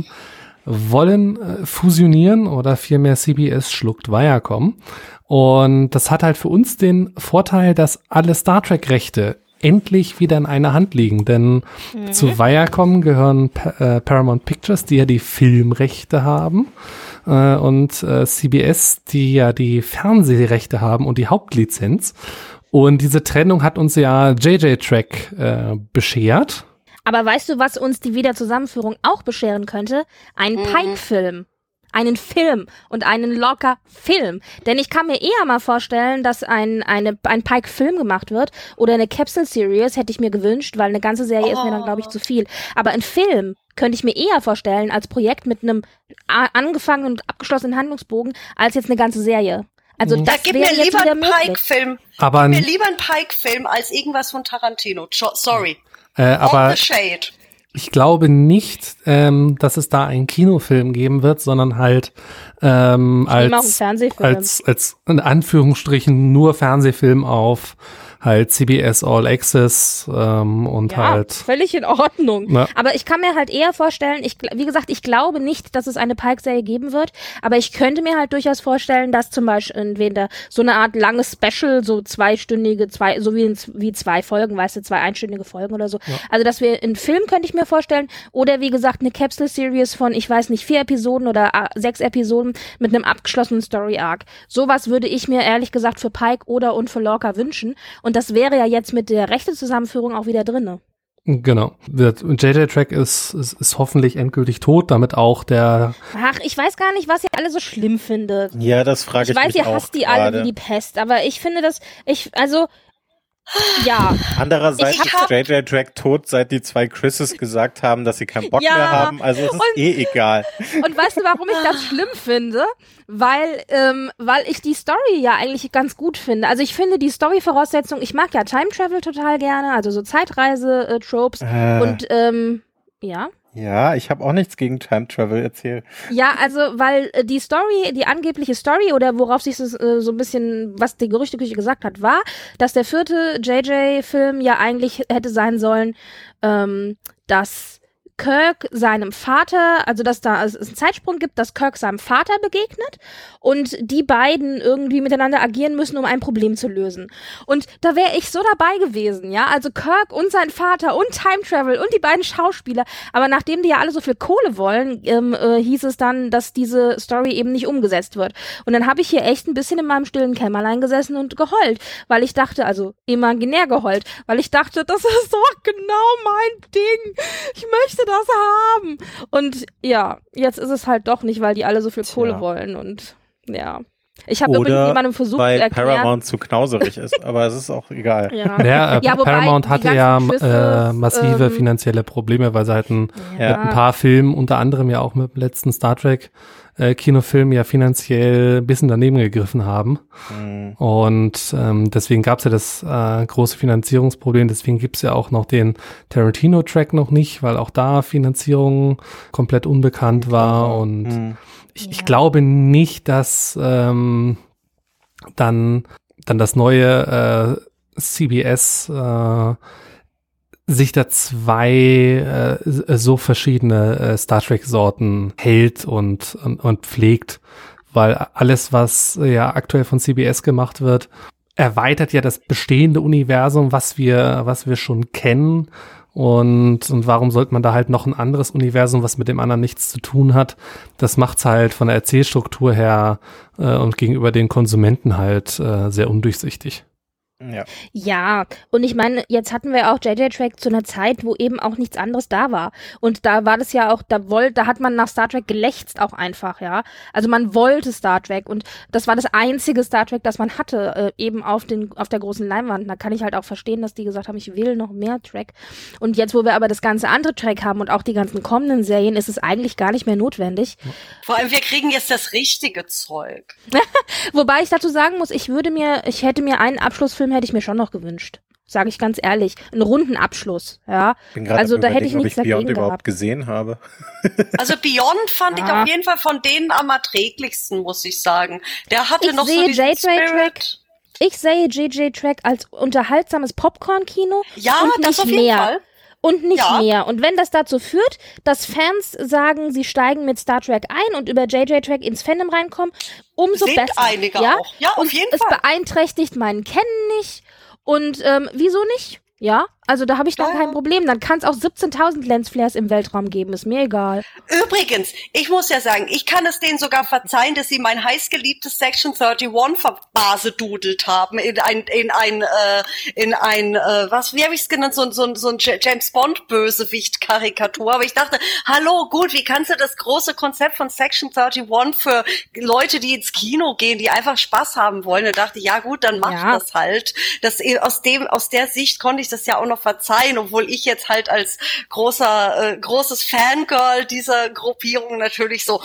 wollen äh, fusionieren oder vielmehr C B S schluckt Viacom. Und das hat halt für uns den Vorteil, dass alle Star Trek-Rechte endlich wieder in einer Hand liegen, denn Mhm. zu Viacom gehören Pa- äh, Paramount Pictures, die ja die Filmrechte haben, äh, und äh, C B S, die ja die Fernsehrechte haben und die Hauptlizenz. Und diese Trennung hat uns ja J J Track äh, beschert. Aber weißt du, was uns die Wiederzusammenführung auch bescheren könnte? Ein Mhm. Pike-Film. Einen Film und einen Locker-Film. Denn ich kann mir eher mal vorstellen, dass ein, eine, ein Pike-Film gemacht wird oder eine Capsule-Series, hätte ich mir gewünscht, weil eine ganze Serie ist mir dann, glaube ich, zu viel. Aber ein Film könnte ich mir eher vorstellen als Projekt mit einem a- angefangenen und abgeschlossenen Handlungsbogen, als jetzt eine ganze Serie. Also Mhm. das Da gib wäre mir jetzt lieber wieder einen möglich. Pike-Film. Aber, Gib mir n- lieber einen Pike-Film als irgendwas von Tarantino. Jo- Sorry. äh, All aber the shade. ich glaube nicht, ähm, dass es da einen Kinofilm geben wird, sondern halt ähm, Ich nehme auch einen als, Fernsehfilm. als, als in Anführungsstrichen nur Fernsehfilm auf halt C B S All Access ähm, und Ja, halt völlig in Ordnung. Ja. Aber ich kann mir halt eher vorstellen, ich, gl- wie gesagt, ich glaube nicht, dass es eine Pike-Serie geben wird, aber ich könnte mir halt durchaus vorstellen, dass zum Beispiel entweder so eine Art langes Special, so zweistündige, zwei, so wie, in, wie zwei Folgen, weißt du, zwei einstündige Folgen oder so. Also, dass wir einen Film könnte ich mir vorstellen oder wie gesagt eine Capsule-Series von, ich weiß nicht, vier Episoden oder äh, sechs Episoden mit einem abgeschlossenen Story-Arc. Sowas würde ich mir ehrlich gesagt für Pike oder und für Lorca wünschen. Und das wäre ja jetzt mit der Rechtezusammenführung auch wieder drinne. genau. J J Track ist, ist, ist hoffentlich endgültig tot, damit auch der Ach, ich weiß gar nicht, was ihr alle so schlimm findet. Ja, das frage Ich ich weiß, mich ihr auch hasst die alle gerade. wie die Pest, aber ich finde das, ich, also, Ja. Andererseits Ich ist hab- J J Track tot, seit die zwei Chrises gesagt haben, dass sie keinen Bock Ja, mehr haben. Also es ist und- eh egal. Und weißt du, warum ich das schlimm finde? Weil, ähm, weil ich die Story ja eigentlich ganz gut finde. Also ich finde die Story-Voraussetzung, ich mag ja Time Travel total gerne, also so Zeitreise-Tropes Äh. und ähm, ja. Ja, ich habe auch nichts gegen Time Travel erzählt. Ja, also, weil äh, die Story, die angebliche Story oder worauf sich das, äh, so ein bisschen, was die Gerüchteküche gesagt hat, war, dass der vierte J J-Film ja eigentlich hätte sein sollen, ähm, dass Kirk seinem Vater, also dass da es einen Zeitsprung gibt, dass Kirk seinem Vater begegnet und die beiden irgendwie miteinander agieren müssen, um ein Problem zu lösen. Und da wäre ich so dabei gewesen, ja, also Kirk und sein Vater und Time Travel und die beiden Schauspieler, aber nachdem die ja alle so viel Kohle wollen, ähm, äh, hieß es dann, dass diese Story eben nicht umgesetzt wird. Und dann habe ich hier echt ein bisschen in meinem stillen Kämmerlein gesessen und geheult, weil ich dachte, also imaginär geheult, weil ich dachte, das ist doch genau mein Ding. Ich möchte das haben. Und ja, jetzt ist es halt doch nicht, weil die alle so viel Kohle Tja. wollen und ja. Ich habe übrigens Oder jemandem versucht weil zu erklären. Paramount zu knauserig ist, aber es ist auch egal. Ja. Ja, äh, Ja, wobei Paramount die hatte ganzen ja Chrises, äh, massive ähm, finanzielle Probleme, weil sie halt ein, Ja. mit ein paar Filmen, unter anderem ja auch mit dem letzten Star Trek äh, Kinofilm ja finanziell ein bisschen daneben gegriffen haben. Hm. Und ähm, deswegen gab es ja das äh, große Finanzierungsproblem. Deswegen gibt es ja auch noch den Tarantino-Track noch nicht, weil auch da Finanzierung komplett unbekannt war. Und Hm. ich, Ja. ich glaube nicht, dass ähm, dann, dann das neue äh, C B S äh, sich da zwei äh, so verschiedene äh, Star Trek-Sorten hält und, und, und pflegt, weil alles, was äh, ja aktuell von C B S gemacht wird, erweitert ja das bestehende Universum, was wir, was wir schon kennen. Und, und warum sollte man da halt noch ein anderes Universum, was mit dem anderen nichts zu tun hat? Das macht's halt von der Erzählstruktur her äh, und gegenüber den Konsumenten halt äh, sehr undurchsichtig. Ja. Ja, und ich meine, jetzt hatten wir auch J J-Track zu einer Zeit, wo eben auch nichts anderes da war. Und da war das ja auch, da wollte, da hat man nach Star Trek gelächzt auch einfach, ja. Also man wollte Star Trek und das war das einzige Star Trek, das man hatte, äh, eben auf den, auf der großen Leinwand. Da kann ich halt auch verstehen, dass die gesagt haben, ich will noch mehr Track. Und jetzt, wo wir aber das ganze andere Track haben und auch die ganzen kommenden Serien, ist es eigentlich gar nicht mehr notwendig. Vor allem, wir kriegen jetzt das richtige Zeug. Wobei ich dazu sagen muss, ich würde mir, ich hätte mir einen Abschlussfilm hätte ich mir schon noch gewünscht. Sage ich ganz ehrlich. Einen runden Abschluss, ja. Bin gerade Also am da hätte ich überlegen, ob nichts ich Beyond dagegen überhaupt gehabt. gesehen habe. Also Beyond fand ich Ah. auf jeden Fall von denen am erträglichsten, muss ich sagen. Der hatte Ich noch so sehe diesen J J Spirit. Ich sehe J J-Track als unterhaltsames Popcorn-Kino Ja, und das nicht auf jeden mehr. Fall. Und nicht Ja. mehr. Und wenn das dazu führt, dass Fans sagen, sie steigen mit Star Trek ein und über J J-Track ins Fandom reinkommen, umso Sind besser. einige ja? auch. Ja, auf und jeden es Fall. beeinträchtigt meinen Kennen nicht. Und ähm, wieso nicht? Ja, also da habe ich dann Ja, kein ja. Problem. Dann kann es auch siebzehntausend Lensflares im Weltraum geben, ist mir egal. Übrigens, ich muss ja sagen, ich kann es denen sogar verzeihen, dass sie mein heißgeliebtes Section einunddreißig verbasedudelt haben in ein, in ein, äh, in ein, äh, was, wie habe ich es genannt, so, so, so ein James Bond Bösewicht-Karikatur. Aber ich dachte, hallo, gut, wie kannst du das große Konzept von Section einunddreißig für Leute, die ins Kino gehen, die einfach Spaß haben wollen? Da dachte ich, ja gut, dann mach Ja. das halt. Das, aus dem, aus der Sicht konnte ich das ja auch noch verzeihen, obwohl ich jetzt halt als großer, äh, großes Fangirl dieser Gruppierung natürlich so,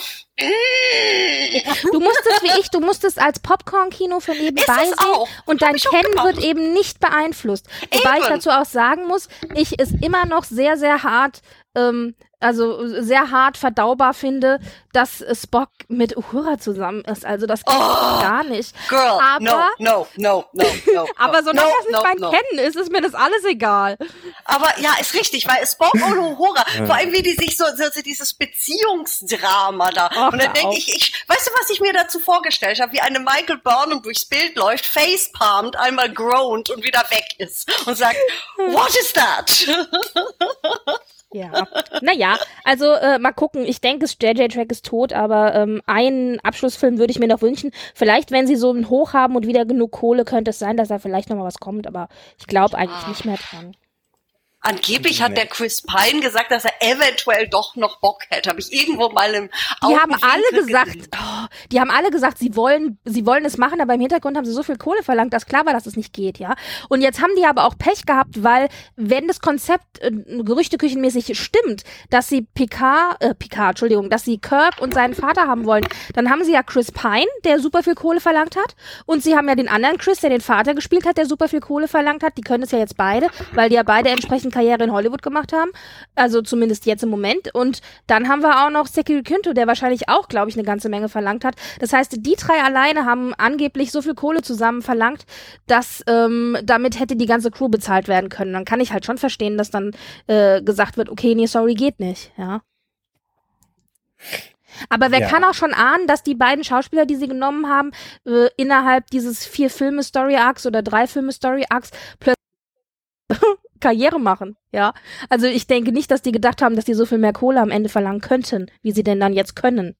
Du musstest wie ich, du musstest als Popcorn-Kino für nebenbei Ist es sehen auch. und Hab dein ich auch Kennen gemacht. wird eben nicht beeinflusst. Wobei ich Eben. dazu auch sagen muss, ich es immer noch sehr, sehr hart, ähm, also sehr hart verdaubar finde, dass äh, Spock mit Uhura zusammen ist. Also das geht Oh, gar nicht. Girl, aber, no, no, no, no, no. aber solange no, das nicht no, mein no. Kennen ist, ist mir das alles egal. Aber ja, ist richtig, weil Spock und Uhura, vor allem wie die sich so, so, so dieses Beziehungsdrama da. Ach, und dann hör denke auf. ich, ich, weißt du, was ich mir dazu vorgestellt habe? Wie eine Michael Burnham durchs Bild läuft, facepalmt, einmal groaned und wieder weg ist und sagt, what is that? Ja, naja, also äh, mal gucken. Ich denke, J J-Track ist tot, aber ähm, einen Abschlussfilm würde ich mir noch wünschen. Vielleicht, wenn sie so einen Hoch haben und wieder genug Kohle, könnte es sein, dass da vielleicht noch mal was kommt, aber ich glaube eigentlich nicht mehr dran. Angeblich Nee. hat der Chris Pine gesagt, dass er eventuell doch noch Bock hätte. Habe ich irgendwo mal im Die haben Augenwinkel alle gesagt, gesehen. oh, die haben alle gesagt, sie wollen, sie wollen es machen, aber im Hintergrund haben sie so viel Kohle verlangt, dass klar war, dass es nicht geht, ja. Und jetzt haben die aber auch Pech gehabt, weil wenn das Konzept äh, gerüchteküchenmäßig stimmt, dass sie Picard, äh, Picard, Entschuldigung, dass sie Kirk und seinen Vater haben wollen, dann haben sie ja Chris Pine, der super viel Kohle verlangt hat, und sie haben ja den anderen Chris, der den Vater gespielt hat, der super viel Kohle verlangt hat. Die können es ja jetzt beide, weil die ja beide entsprechend Karriere in Hollywood gemacht haben. Also zumindest jetzt im Moment. Und dann haben wir auch noch Zachary Quinto, der wahrscheinlich auch, glaube ich, eine ganze Menge verlangt hat. Das heißt, die drei alleine haben angeblich so viel Kohle zusammen verlangt, dass ähm, damit hätte die ganze Crew bezahlt werden können. Dann kann ich halt schon verstehen, dass dann äh, gesagt wird, okay, nee, sorry, geht nicht. Ja. Aber wer Ja. kann auch schon ahnen, dass die beiden Schauspieler, die sie genommen haben, äh, innerhalb dieses vier Filme Story Arcs oder drei Filme Story Arcs plötzlich Karriere machen, ja. Also ich denke nicht, dass die gedacht haben, dass die so viel mehr Kohle am Ende verlangen könnten, wie sie denn dann jetzt können.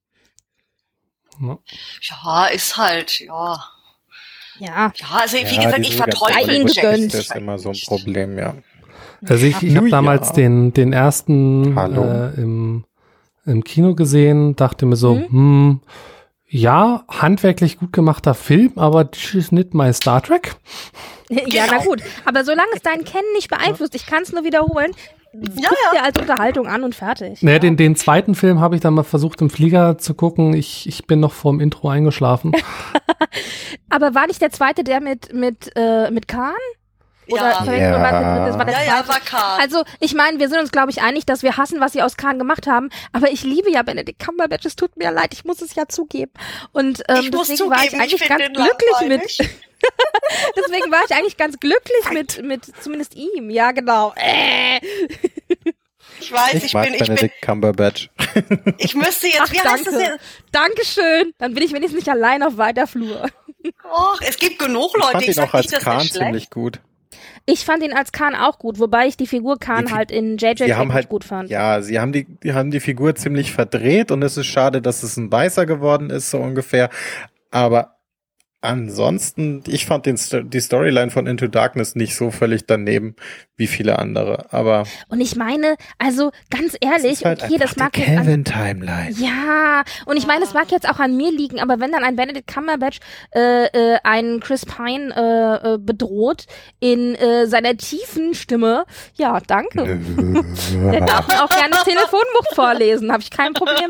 Ja. Ja, ist halt, ja. Ja. Ja, also wie Ja, gesagt, ich diese vertreue ganze den Ihnen Jack. gegönnt. Das ist immer so ein Problem, ja. Also ich, ich habe Ach, damals ja. den, den ersten Hallo. äh, im, im Kino gesehen, dachte mir so, Mhm. hm, ja, handwerklich gut gemachter Film, aber das ist nicht my Star Trek. Ja, na gut. Aber solange es dein Kennen nicht beeinflusst, ich kann es nur wiederholen, Ja, guck ja. dir als Unterhaltung an und fertig. Naja, den, den zweiten Film habe ich dann mal versucht im Flieger zu gucken. Ich, ich bin noch vorm Intro eingeschlafen. Aber war nicht der zweite der mit, mit, äh, mit Khan? Oder Ja. verwechseln wir mal Ja. mit- das war der Ja, ja, zweite. war Kahn. Also, ich meine, wir sind uns, glaube ich, einig, dass wir hassen, was sie aus Khan gemacht haben. Aber ich liebe ja Benedict Cumberbatch. Es tut mir leid, ich muss es ja zugeben. Und ähm, ich muss deswegen war ich zugeben, ich eigentlich ganz finde den glücklich langweilig. mit. Deswegen war ich eigentlich ganz glücklich mit, mit zumindest ihm. Ja, genau. Äh. Ich weiß, Ich, ich, mag bin, ich bin, Benedict Cumberbatch. ich müsste jetzt, Ach, wie heißt das danke. jetzt? Dankeschön. Dann bin ich wenigstens nicht allein auf weiter Flur. Och, es gibt genug Ich Leute, fand ich ihn sag auch als nicht, dass Khan der schlecht. ziemlich gut. Ich fand ihn als Khan auch gut, wobei ich die Figur Khan Die Fi- halt in J J Die haben nicht halt, gut fand. ja, sie haben die, die haben die Figur ziemlich verdreht und es ist schade, dass es ein Weißer geworden ist, so ungefähr. Aber ansonsten, ich fand den, Sto- die Storyline von Into Darkness nicht so völlig daneben wie viele andere. Aber Und ich meine, also ganz es ehrlich, ist halt okay, das einfach mag die jetzt an, Kelvin-Timeline. ja, und ich meine, es mag jetzt auch an mir liegen, aber wenn dann ein Benedict Cumberbatch äh, äh, einen Chris Pine äh, äh, bedroht in äh, seiner tiefen Stimme, ja, danke. Der darf mir auch gerne das Telefonbuch vorlesen, habe ich kein Problem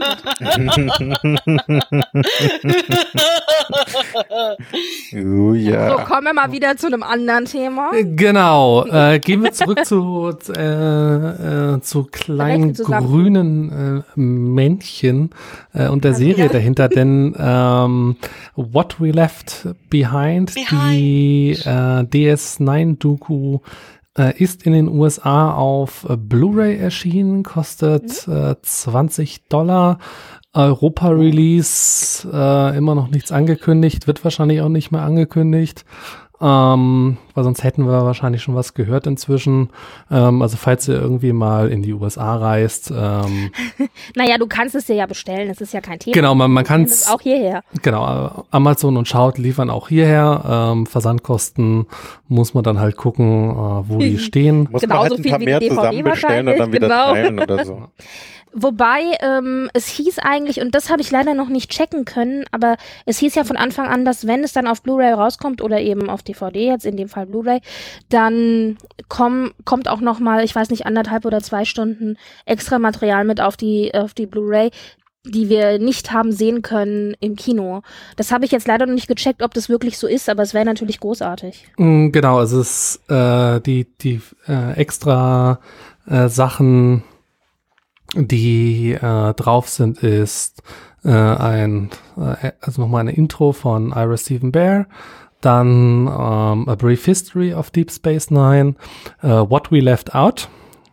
mit. Oh ja. So, kommen wir mal wieder zu einem anderen Thema. Genau, äh, gehen wir zurück zu, äh, äh, zu kleinen Rechte zusammen. grünen äh, Männchen äh, und der Also, Serie ja. dahinter, denn ähm, What We Left Behind, Behind. die äh, D S neun Doku, äh, ist in den U S A auf äh, Blu-ray erschienen, kostet äh, zwanzig Dollar. Europa-Release, äh, immer noch nichts angekündigt, wird wahrscheinlich auch nicht mehr angekündigt, ähm, weil sonst hätten wir wahrscheinlich schon was gehört inzwischen. Ähm, also falls ihr irgendwie mal in die U S A reist, ähm, Naja, du kannst es dir ja bestellen, das ist ja kein Thema. genau, man, man Du kann kannst es auch hierher. genau, Amazon und Shout liefern auch hierher. Ähm, Versandkosten muss man dann halt gucken, äh, wo die stehen. Muss Genauso man halt ein viel paar wie mehr D V D zusammen bestellen und dann wieder wahrscheinlich, teilen oder so. Wobei, ähm, es hieß eigentlich, und das habe ich leider noch nicht checken können, aber es hieß ja von Anfang an, dass wenn es dann auf Blu-ray rauskommt oder eben auf D V D, jetzt in dem Fall Blu-ray, dann komm, kommt auch noch mal, ich weiß nicht, anderthalb oder zwei Stunden extra Material mit auf die, auf die Blu-ray, die wir nicht haben sehen können im Kino. Das habe ich jetzt leider noch nicht gecheckt, ob das wirklich so ist, aber es wäre natürlich großartig. Mm, Genau, also es ist äh, die, die äh, extra äh, Sachen, die äh, drauf sind, ist äh, ein, äh, also nochmal eine Intro von Ira Stephen Bear, dann ähm, A Brief History of Deep Space Nine, äh, What We Left Out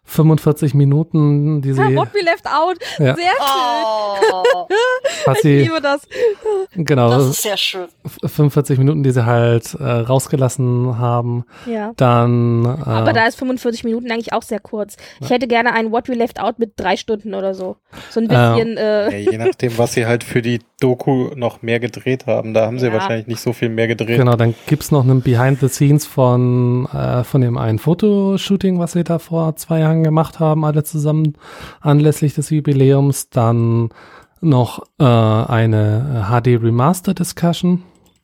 fünfundvierzig Minuten, die sie... Ah, What We Left Out. Ja. Sehr schön. Oh, was Ich sie, liebe das. genau, das ist sehr schön. fünfundvierzig Minuten, die sie halt äh, rausgelassen haben. Ja. Dann... Äh, Aber da ist fünfundvierzig Minuten eigentlich auch sehr kurz. Ich hätte gerne ein What We Left Out mit drei Stunden oder so. So ein bisschen... Ja, Äh, je nachdem, was sie halt für die Doku noch mehr gedreht haben. Da haben sie Ja. wahrscheinlich nicht so viel mehr gedreht. Genau, dann gibt's noch einen Behind the Scenes von, äh, von dem einen Fotoshooting, was sie da vor zwei Jahren gemacht haben, alle zusammen anlässlich des Jubiläums. Dann noch äh, eine H D Remaster Discussion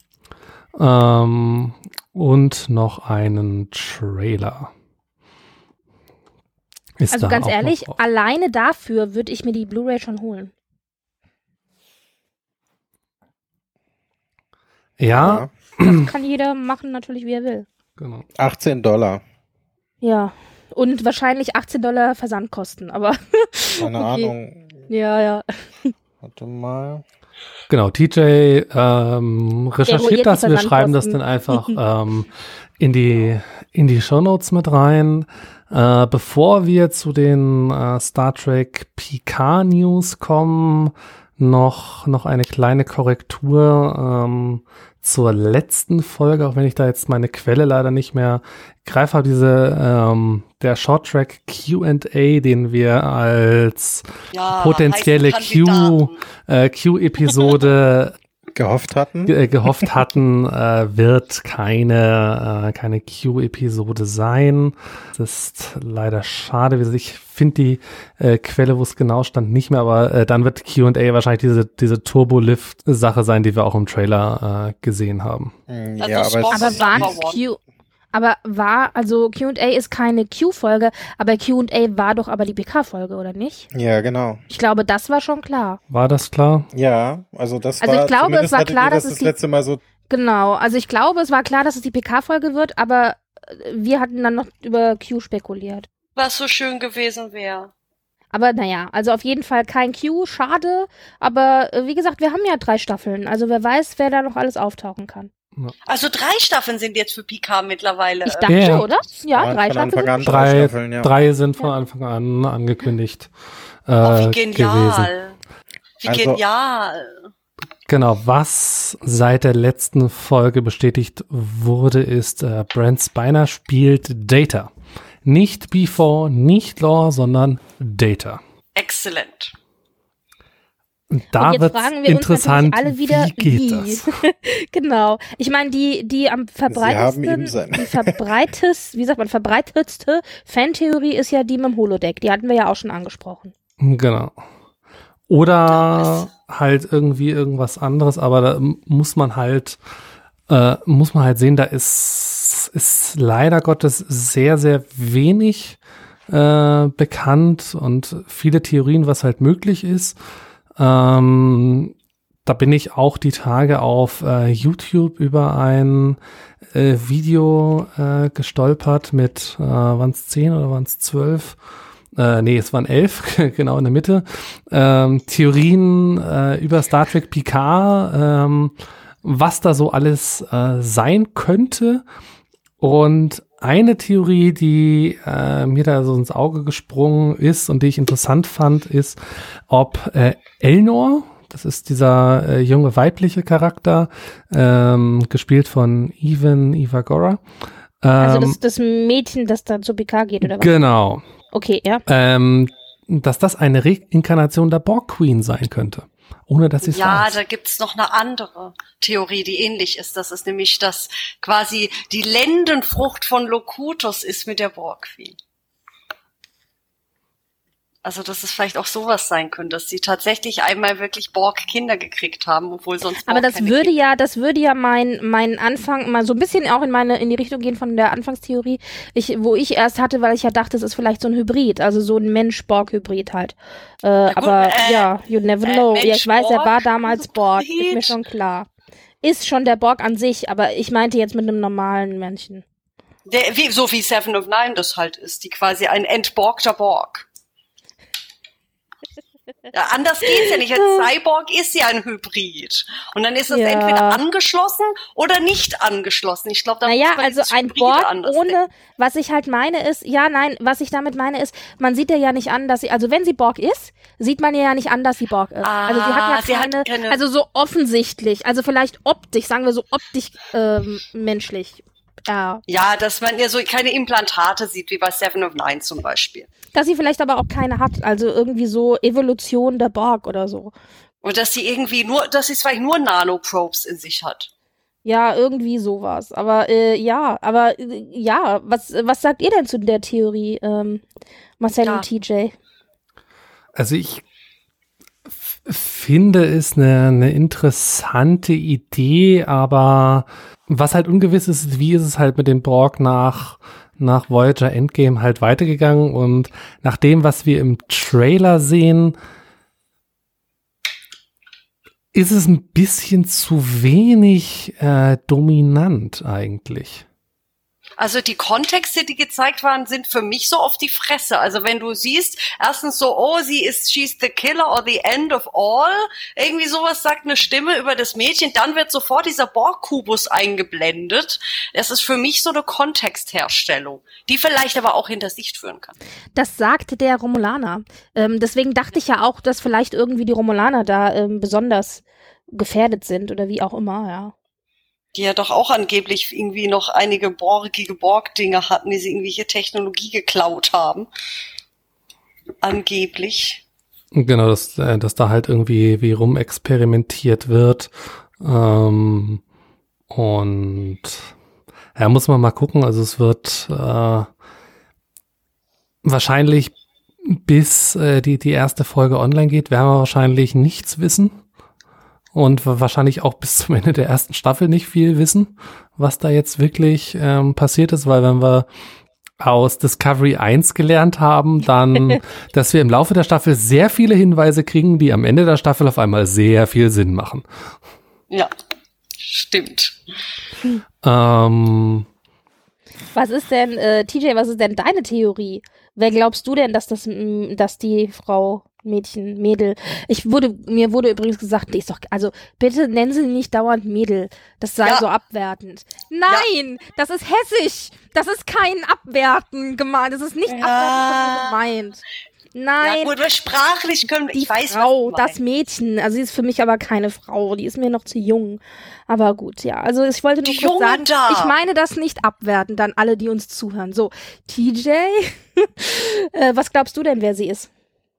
ähm, und noch einen Trailer. Ist also da ganz auch noch ehrlich, drauf. alleine dafür würde ich mir die Blu-ray schon holen. Ja, Kann jeder machen natürlich, wie er will. genau. achtzehn Dollar. Ja. Und wahrscheinlich achtzehn Dollar Versandkosten, aber Keine Okay. Ahnung. ja, ja. Warte mal. Genau, T J ähm, Eruiert recherchiert die das, wir schreiben das Versandkosten. dann einfach ähm, in die in die Shownotes mit rein. Äh, bevor wir zu den äh, Star Trek Picard News kommen, noch noch eine kleine Korrektur ähm, zur letzten Folge, auch wenn ich da jetzt meine Quelle leider nicht mehr greife, habe diese ähm, der Short Track Q and A, den wir als Ja, potenzielle heißen Q Kandidaten. äh, Q-Episode Gehofft hatten. ge- gehofft hatten, äh, wird keine, äh, keine Q-Episode sein. Das ist leider schade. Wie gesagt, ich finde die äh, Quelle, wo es genau stand, nicht mehr, aber äh, dann wird Q and A wahrscheinlich diese, diese Turbo-Lift-Sache sein, die wir auch im Trailer äh, gesehen haben. Hm, Also Ja, aber Spock- es, Aber waren Number one. Q... Aber war, also Q and A ist keine Q-Folge, aber Q and A war doch aber die P K-Folge, oder nicht? ja, genau. Ich glaube, das war schon klar. War das klar? Ja, also das Also war, ich glaube, zumindest es war hattet klar, ihr das dass es das die- letzte Mal so, Genau, also ich glaube, es war klar, dass es die P K-Folge wird, aber äh, wir hatten dann noch über Q spekuliert. Was so schön gewesen wäre. Aber naja, also auf jeden Fall kein Q, schade. Aber äh, wie gesagt, wir haben ja drei Staffeln. Also wer weiß, wer da noch alles auftauchen kann. Also drei Staffeln sind jetzt für Picard mittlerweile. Ich äh, dachte, Ja. oder? Ja, waren drei von Anfang Staffeln. an sind drei Drei, Staffeln, ja. drei sind von Ja. Anfang an angekündigt äh, Oh, wie gewesen. genial. Wie Also- genial. Genau, was seit der letzten Folge bestätigt wurde, ist, äh, Brent Spiner spielt Data. Nicht Before, nicht Lore, sondern Data. Exzellent. Und da Und jetzt wird fragen wir interessant, uns natürlich alle wieder, wie geht wie? das? Genau. Ich meine, die, die am verbreitetsten, haben ihm sein- die verbreitest, wie sagt man, verbreitetste Fantheorie ist ja die mit dem Holodeck. Die hatten wir ja auch schon angesprochen. Genau. Oder halt irgendwie irgendwas anderes, aber da m- muss man halt, äh, muss man halt sehen, da ist, ist leider Gottes sehr, sehr wenig äh, bekannt und viele Theorien, was halt möglich ist. Ähm, da bin ich auch die Tage auf äh, YouTube über ein äh, Video äh, gestolpert mit, äh, waren es zehn oder waren es zwölf? Äh, nee, es waren elf, genau in der Mitte. Ähm, Theorien äh, über Star Trek Picard, ähm, was da so alles äh, sein könnte. Und eine Theorie, die äh, mir da so ins Auge gesprungen ist und die ich interessant fand, ist, ob äh, Elnor, das ist dieser äh, junge weibliche Charakter, ähm, gespielt von Evan Evagora. Ähm, Also das, das Mädchen, das dann zu P K geht, oder was? genau. Okay, ja. Ähm, dass das eine Reinkarnation der Borg Queen sein könnte. Ohne dass sie es Ja, weiß. da gibt's noch eine andere Theorie, die ähnlich ist. Das ist nämlich, dass quasi die Lendenfrucht von Locutus ist mit der Borg Queen. Also, dass es vielleicht auch sowas sein könnte, dass sie tatsächlich einmal wirklich Borg-Kinder gekriegt haben, obwohl sonst Aber Borg das keine würde Kinder- ja, das würde ja mein, mein Anfang mal so ein bisschen auch in meine, in die Richtung gehen von der Anfangstheorie, ich, wo ich erst hatte, weil ich ja dachte, es ist vielleicht so ein Hybrid, also so ein Mensch-Borg-Hybrid halt. Äh, gut, aber äh, ja, you never äh, know. ja, ich weiß, er war Mensch-Borg- damals Borg, ist mir Hybrid. schon klar. Ist schon der Borg an sich, aber ich meinte jetzt mit einem normalen Menschen. Der, wie, so wie Seven of Nine das halt ist, die quasi ein entborgter Borg. Ja, anders geht's ja nicht. Ein Cyborg ist ja ein Hybrid. Und dann ist es Ja. entweder angeschlossen oder nicht angeschlossen. Ich glaube, da Naja, muss man also dieses ein Hybride Borg anders ohne, denken. was ich halt meine ist, ja, nein, was ich damit meine ist, man sieht ja nicht an, dass sie, also wenn sie Borg ist, sieht man ja nicht an, dass sie Borg ist. Ah, also sie hat ja sie hat keine, keine- also so offensichtlich, also vielleicht optisch, sagen wir so optisch ähm, menschlich. Ja. Ja, dass man ja so keine Implantate sieht, wie bei Seven of Nine zum Beispiel. Dass sie vielleicht aber auch keine hat, also irgendwie so Evolution der Borg oder so. Und dass sie irgendwie nur, dass sie vielleicht nur Nanoprobes in sich hat. Ja, irgendwie sowas. Aber äh, ja, aber äh, ja, was, was sagt ihr denn zu der Theorie, ähm, Marcel Ja. und T J? Also ich f- finde es eine, eine interessante Idee, aber was halt ungewiss ist, wie ist es halt mit dem Borg nach, nach Voyager Endgame halt weitergegangen, und nach dem, was wir im Trailer sehen, ist es ein bisschen zu wenig äh, dominant eigentlich. Also die Kontexte, die gezeigt waren, sind für mich so auf die Fresse. Also wenn du siehst, erstens so, oh, sie ist, she's the killer or the end of all, irgendwie sowas sagt eine Stimme über das Mädchen, dann wird sofort dieser Borg-Kubus eingeblendet. Das ist für mich so eine Kontextherstellung, die vielleicht aber auch hinter Sicht führen kann. Das sagte der Romulaner. Ähm, deswegen dachte ich ja auch, dass vielleicht irgendwie die Romulaner da ähm, besonders gefährdet sind oder wie auch immer, ja. Die ja doch auch angeblich irgendwie noch einige borgige Borg-Dinge hatten, die sie irgendwelche Technologie geklaut haben. Angeblich. Genau, dass, äh, dass da halt irgendwie wie rumexperimentiert wird. Ähm, und ja, muss man mal gucken. Also es wird äh, wahrscheinlich, bis äh, die, die erste Folge online geht, werden wir wahrscheinlich nichts wissen. Und wahrscheinlich auch bis zum Ende der ersten Staffel nicht viel wissen, was da jetzt wirklich ähm, passiert ist, weil wenn wir aus Discovery eins gelernt haben, dann, dass wir im Laufe der Staffel sehr viele Hinweise kriegen, die am Ende der Staffel auf einmal sehr viel Sinn machen. Ja, stimmt. Ähm, Was ist denn, äh, T J, was ist denn deine Theorie? Wer glaubst du denn, dass das, m, dass die Frau, Mädchen, Mädel, ich wurde, mir wurde übrigens gesagt, die ist doch, also bitte nennen sie nicht dauernd Mädel, das sei Ja. so abwertend. Nein, das ist hessisch, das ist kein Abwerten gemeint, das ist nicht Ja. abwertend gemeint. Nein, Ja, gut, aber sprachlich können wir, die ich weiß, Frau, was du das Mädchen, also sie ist für mich aber keine Frau, die ist mir noch zu jung. Aber gut, ja, also ich wollte nur Die kurz Junge sagen, da. ich meine das nicht abwerten, dann alle, die uns zuhören. So, T J, äh, was glaubst du denn, wer sie ist?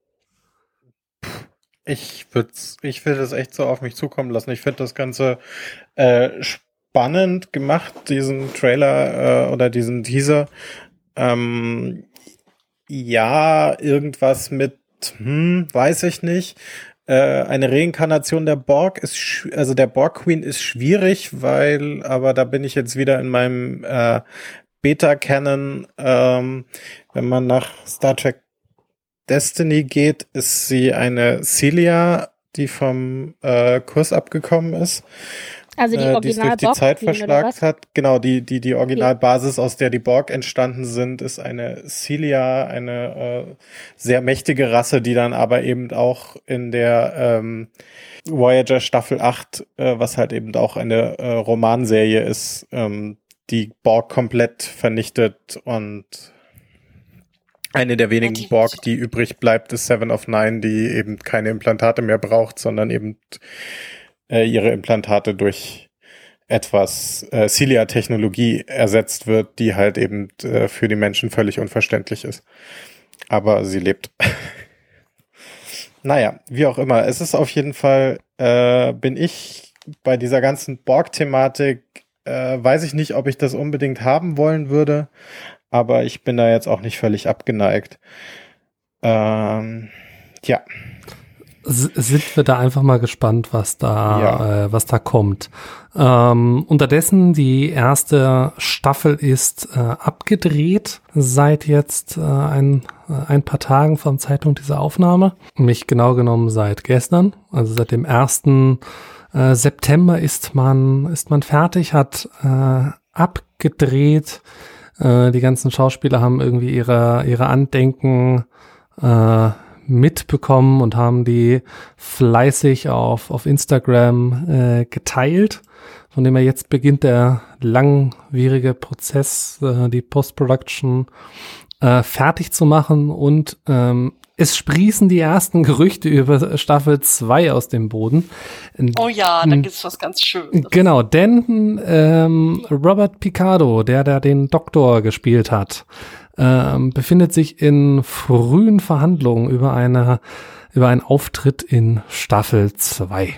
Ich würde ich will das echt so auf mich zukommen lassen. Ich finde das Ganze äh, spannend gemacht, diesen Trailer äh, oder diesen Teaser. Ähm, ja, irgendwas mit, hm, weiß ich nicht. Äh, eine Reinkarnation der Borg ist, sch- also der Borg Queen ist schwierig, weil, aber da bin ich jetzt wieder in meinem äh, Beta-Canon. Ähm, wenn man nach Star Trek Destiny geht, ist sie eine Celia, die vom äh, Kurs abgekommen ist, Also die äh, die es original durch die Borg Zeit Queen, oder verschlagt was? hat. Genau, die die die Originalbasis, aus der die Borg entstanden sind, ist eine Celia, eine äh, sehr mächtige Rasse, die dann aber eben auch in der ähm, Voyager Staffel acht, äh, was halt eben auch eine äh, Romanserie ist, ähm, die Borg komplett vernichtet, und eine der wenigen die- Borg, die übrig bleibt, ist Seven of Nine, die eben keine Implantate mehr braucht, sondern eben äh, ihre Implantate durch etwas äh, Cilia-Technologie ersetzt wird, die halt eben äh, für die Menschen völlig unverständlich ist. Aber sie lebt. Naja, wie auch immer. Es ist auf jeden Fall, äh, bin ich bei dieser ganzen Borg-Thematik, äh, weiß ich nicht, ob ich das unbedingt haben wollen würde, aber ich bin da jetzt auch nicht völlig abgeneigt. Ähm, ja. s- sind wir da einfach mal gespannt, was da, Ja. äh, was da kommt. Ähm, unterdessen, die erste Staffel ist äh, abgedreht seit jetzt äh, ein, äh, ein paar Tagen vom Zeitpunkt dieser Aufnahme. Mich genau genommen seit gestern, also seit dem ersten Äh, September ist man, ist man fertig, hat äh, abgedreht. Äh, die ganzen Schauspieler haben irgendwie ihre, ihre Andenken äh, mitbekommen und haben die fleißig auf, auf Instagram äh, geteilt, von dem er jetzt beginnt der langwierige Prozess, äh, die Post-Production äh, fertig zu machen und ähm, es sprießen die ersten Gerüchte über Staffel zwei aus dem Boden. Oh ja, da gibt's was ganz Schönes. Genau, denn ähm, Robert Picardo, der da den Doktor gespielt hat, ähm, befindet sich in frühen Verhandlungen über eine über einen Auftritt in Staffel zwei.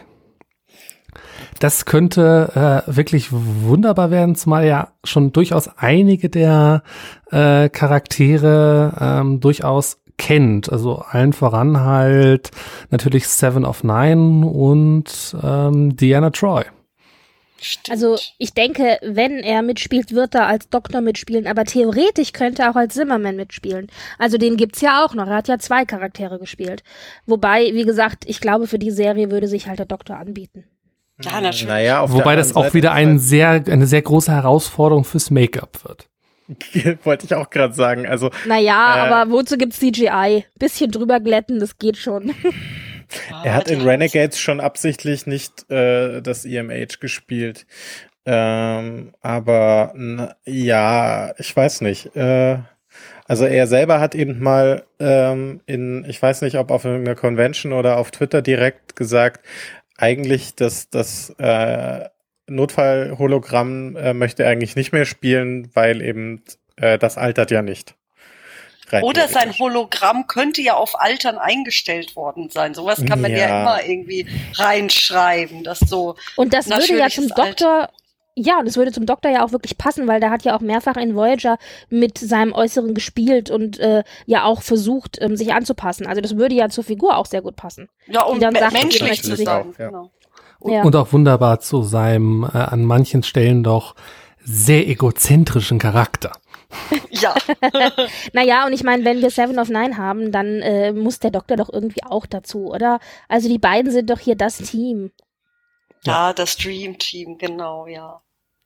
Das könnte äh, wirklich wunderbar werden, zumal ja schon durchaus einige der äh, Charaktere ähm, durchaus kennt. Also allen voran halt natürlich Seven of Nine und ähm, Deanna Troi. Stimmt. Also ich denke, wenn er mitspielt, wird er als Doktor mitspielen, aber theoretisch könnte er auch als Zimmerman mitspielen. Also den gibt's ja auch noch, er hat ja zwei Charaktere gespielt. Wobei, wie gesagt, ich glaube, für die Serie würde sich halt der Doktor anbieten. Ja, natürlich. Naja, auf Wobei der das auch anderen wieder Seite ein sehr, eine sehr große Herausforderung fürs Make-up wird. wollte ich auch gerade sagen. Also Naja, äh, aber wozu gibt's C G I? Bisschen drüber glätten, das geht schon. er hat in der Renegades schon absichtlich nicht äh, das E M H gespielt. Ähm, aber na, ja, ich weiß nicht. Äh, also er selber hat eben mal ähm, in, ich weiß nicht, ob auf einer Convention oder auf Twitter direkt gesagt, eigentlich das, das äh, Notfall-Hologramm äh, möchte er eigentlich nicht mehr spielen, weil eben äh, das altert ja nicht. Rein Oder sein theoretisch. Hologramm könnte ja auf Altern eingestellt worden sein. Sowas kann man ja, Ja. immer irgendwie reinschreiben, dass so Und das würde ja zum natürliches Doktor, ja, und das würde zum Doktor ja auch wirklich passen, weil der hat ja auch mehrfach in Voyager mit seinem Äußeren gespielt und äh, ja auch versucht, ähm, sich anzupassen. Also das würde ja zur Figur auch sehr gut passen. Ja, um die dann me- sagt, menschlich ich möchte zu sich- sein. auch, ja. Genau. Und, Ja. und auch wunderbar zu seinem äh, an manchen Stellen doch sehr egozentrischen Charakter. Ja. Naja, und ich meine, wenn wir Seven of Nine haben, dann äh, muss der Doktor doch irgendwie auch dazu, oder? Also die beiden sind doch hier das Team. ja, das Dream Team, genau, ja.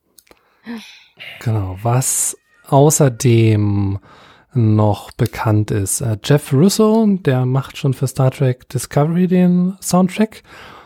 Genau, was außerdem noch bekannt ist. Äh, Jeff Russo, der macht schon für Star Trek Discovery den Soundtrack.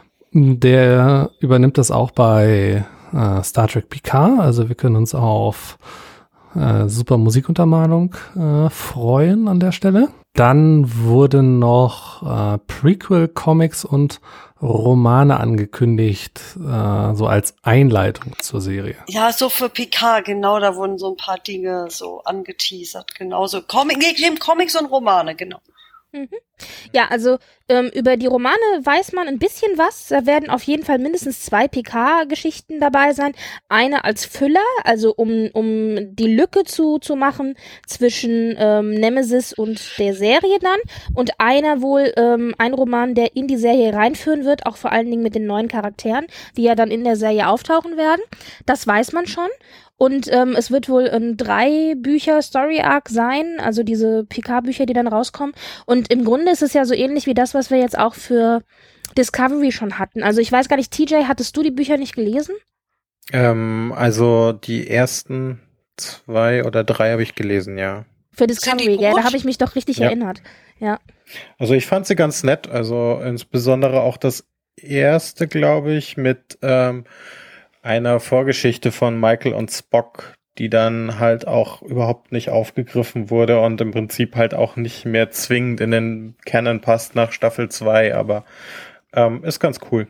Der übernimmt das auch bei äh, Star Trek Picard. Also wir können uns auf äh, super Musikuntermalung äh, freuen an der Stelle. Dann wurden noch äh, Prequel-Comics und Romane angekündigt, äh, so als Einleitung zur Serie. Ja, so für Picard, genau, da wurden so ein paar Dinge so angeteasert, genau so. Comic, nee, Comics und Romane, genau. Ja, also ähm, über die Romane weiß man ein bisschen was. Da werden auf jeden Fall mindestens zwei P K-Geschichten dabei sein. Eine als Füller, also um um die Lücke zu zu machen zwischen ähm, Nemesis und der Serie dann. Und einer wohl ähm, ein Roman, der in die Serie reinführen wird, auch vor allen Dingen mit den neuen Charakteren, die ja dann in der Serie auftauchen werden. Das weiß man schon. Und ähm, es wird wohl ein drei Bücher Story Arc sein, also diese P K-Bücher, die dann rauskommen. Und im Grunde ist es ja so ähnlich wie das, was wir jetzt auch für Discovery schon hatten. Also ich weiß gar nicht, T J, hattest du die Bücher nicht gelesen? Ähm, also die ersten zwei oder drei habe ich gelesen, ja. Für Sind die Discovery, gell? Da gut? habe ich mich doch richtig Ja. erinnert. Ja. Also ich fand sie ganz nett, also insbesondere auch das erste, glaube ich, mit ähm, einer Vorgeschichte von Michael und Spock, die dann halt auch überhaupt nicht aufgegriffen wurde und im Prinzip halt auch nicht mehr zwingend in den Canon passt nach Staffel zwei, aber ähm, ist ganz cool.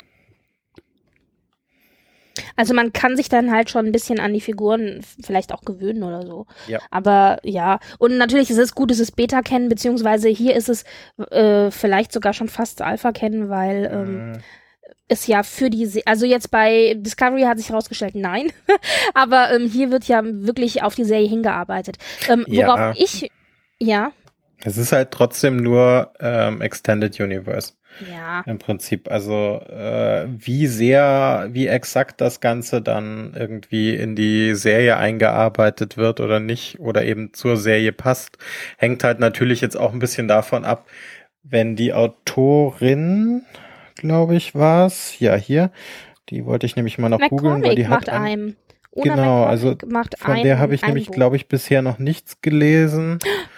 Also man kann sich dann halt schon ein bisschen an die Figuren f- vielleicht auch gewöhnen oder so. Ja. Aber ja, und natürlich ist es gut, es ist Beta kennen, beziehungsweise hier ist es äh, vielleicht sogar schon fast Alpha kennen, weil ähm, Mhm. es ja für die, Se also jetzt bei Discovery hat sich herausgestellt, nein, aber ähm, hier wird ja wirklich auf die Serie hingearbeitet. Ähm, Ja. worauf ich, ja, Es ist halt trotzdem nur ähm, Extended Universe ja, im Prinzip. Also äh, wie sehr, wie exakt das Ganze dann irgendwie in die Serie eingearbeitet wird oder nicht oder eben zur Serie passt, hängt halt natürlich jetzt auch ein bisschen davon ab, wenn die Autorin, glaube ich, war's, ja hier, die wollte ich nämlich mal noch googeln, weil McCormick die macht hat ein, einem. Una genau, also McCormick macht von ein, der habe ich ein nämlich, Buch. glaube ich, bisher noch nichts gelesen. Oh,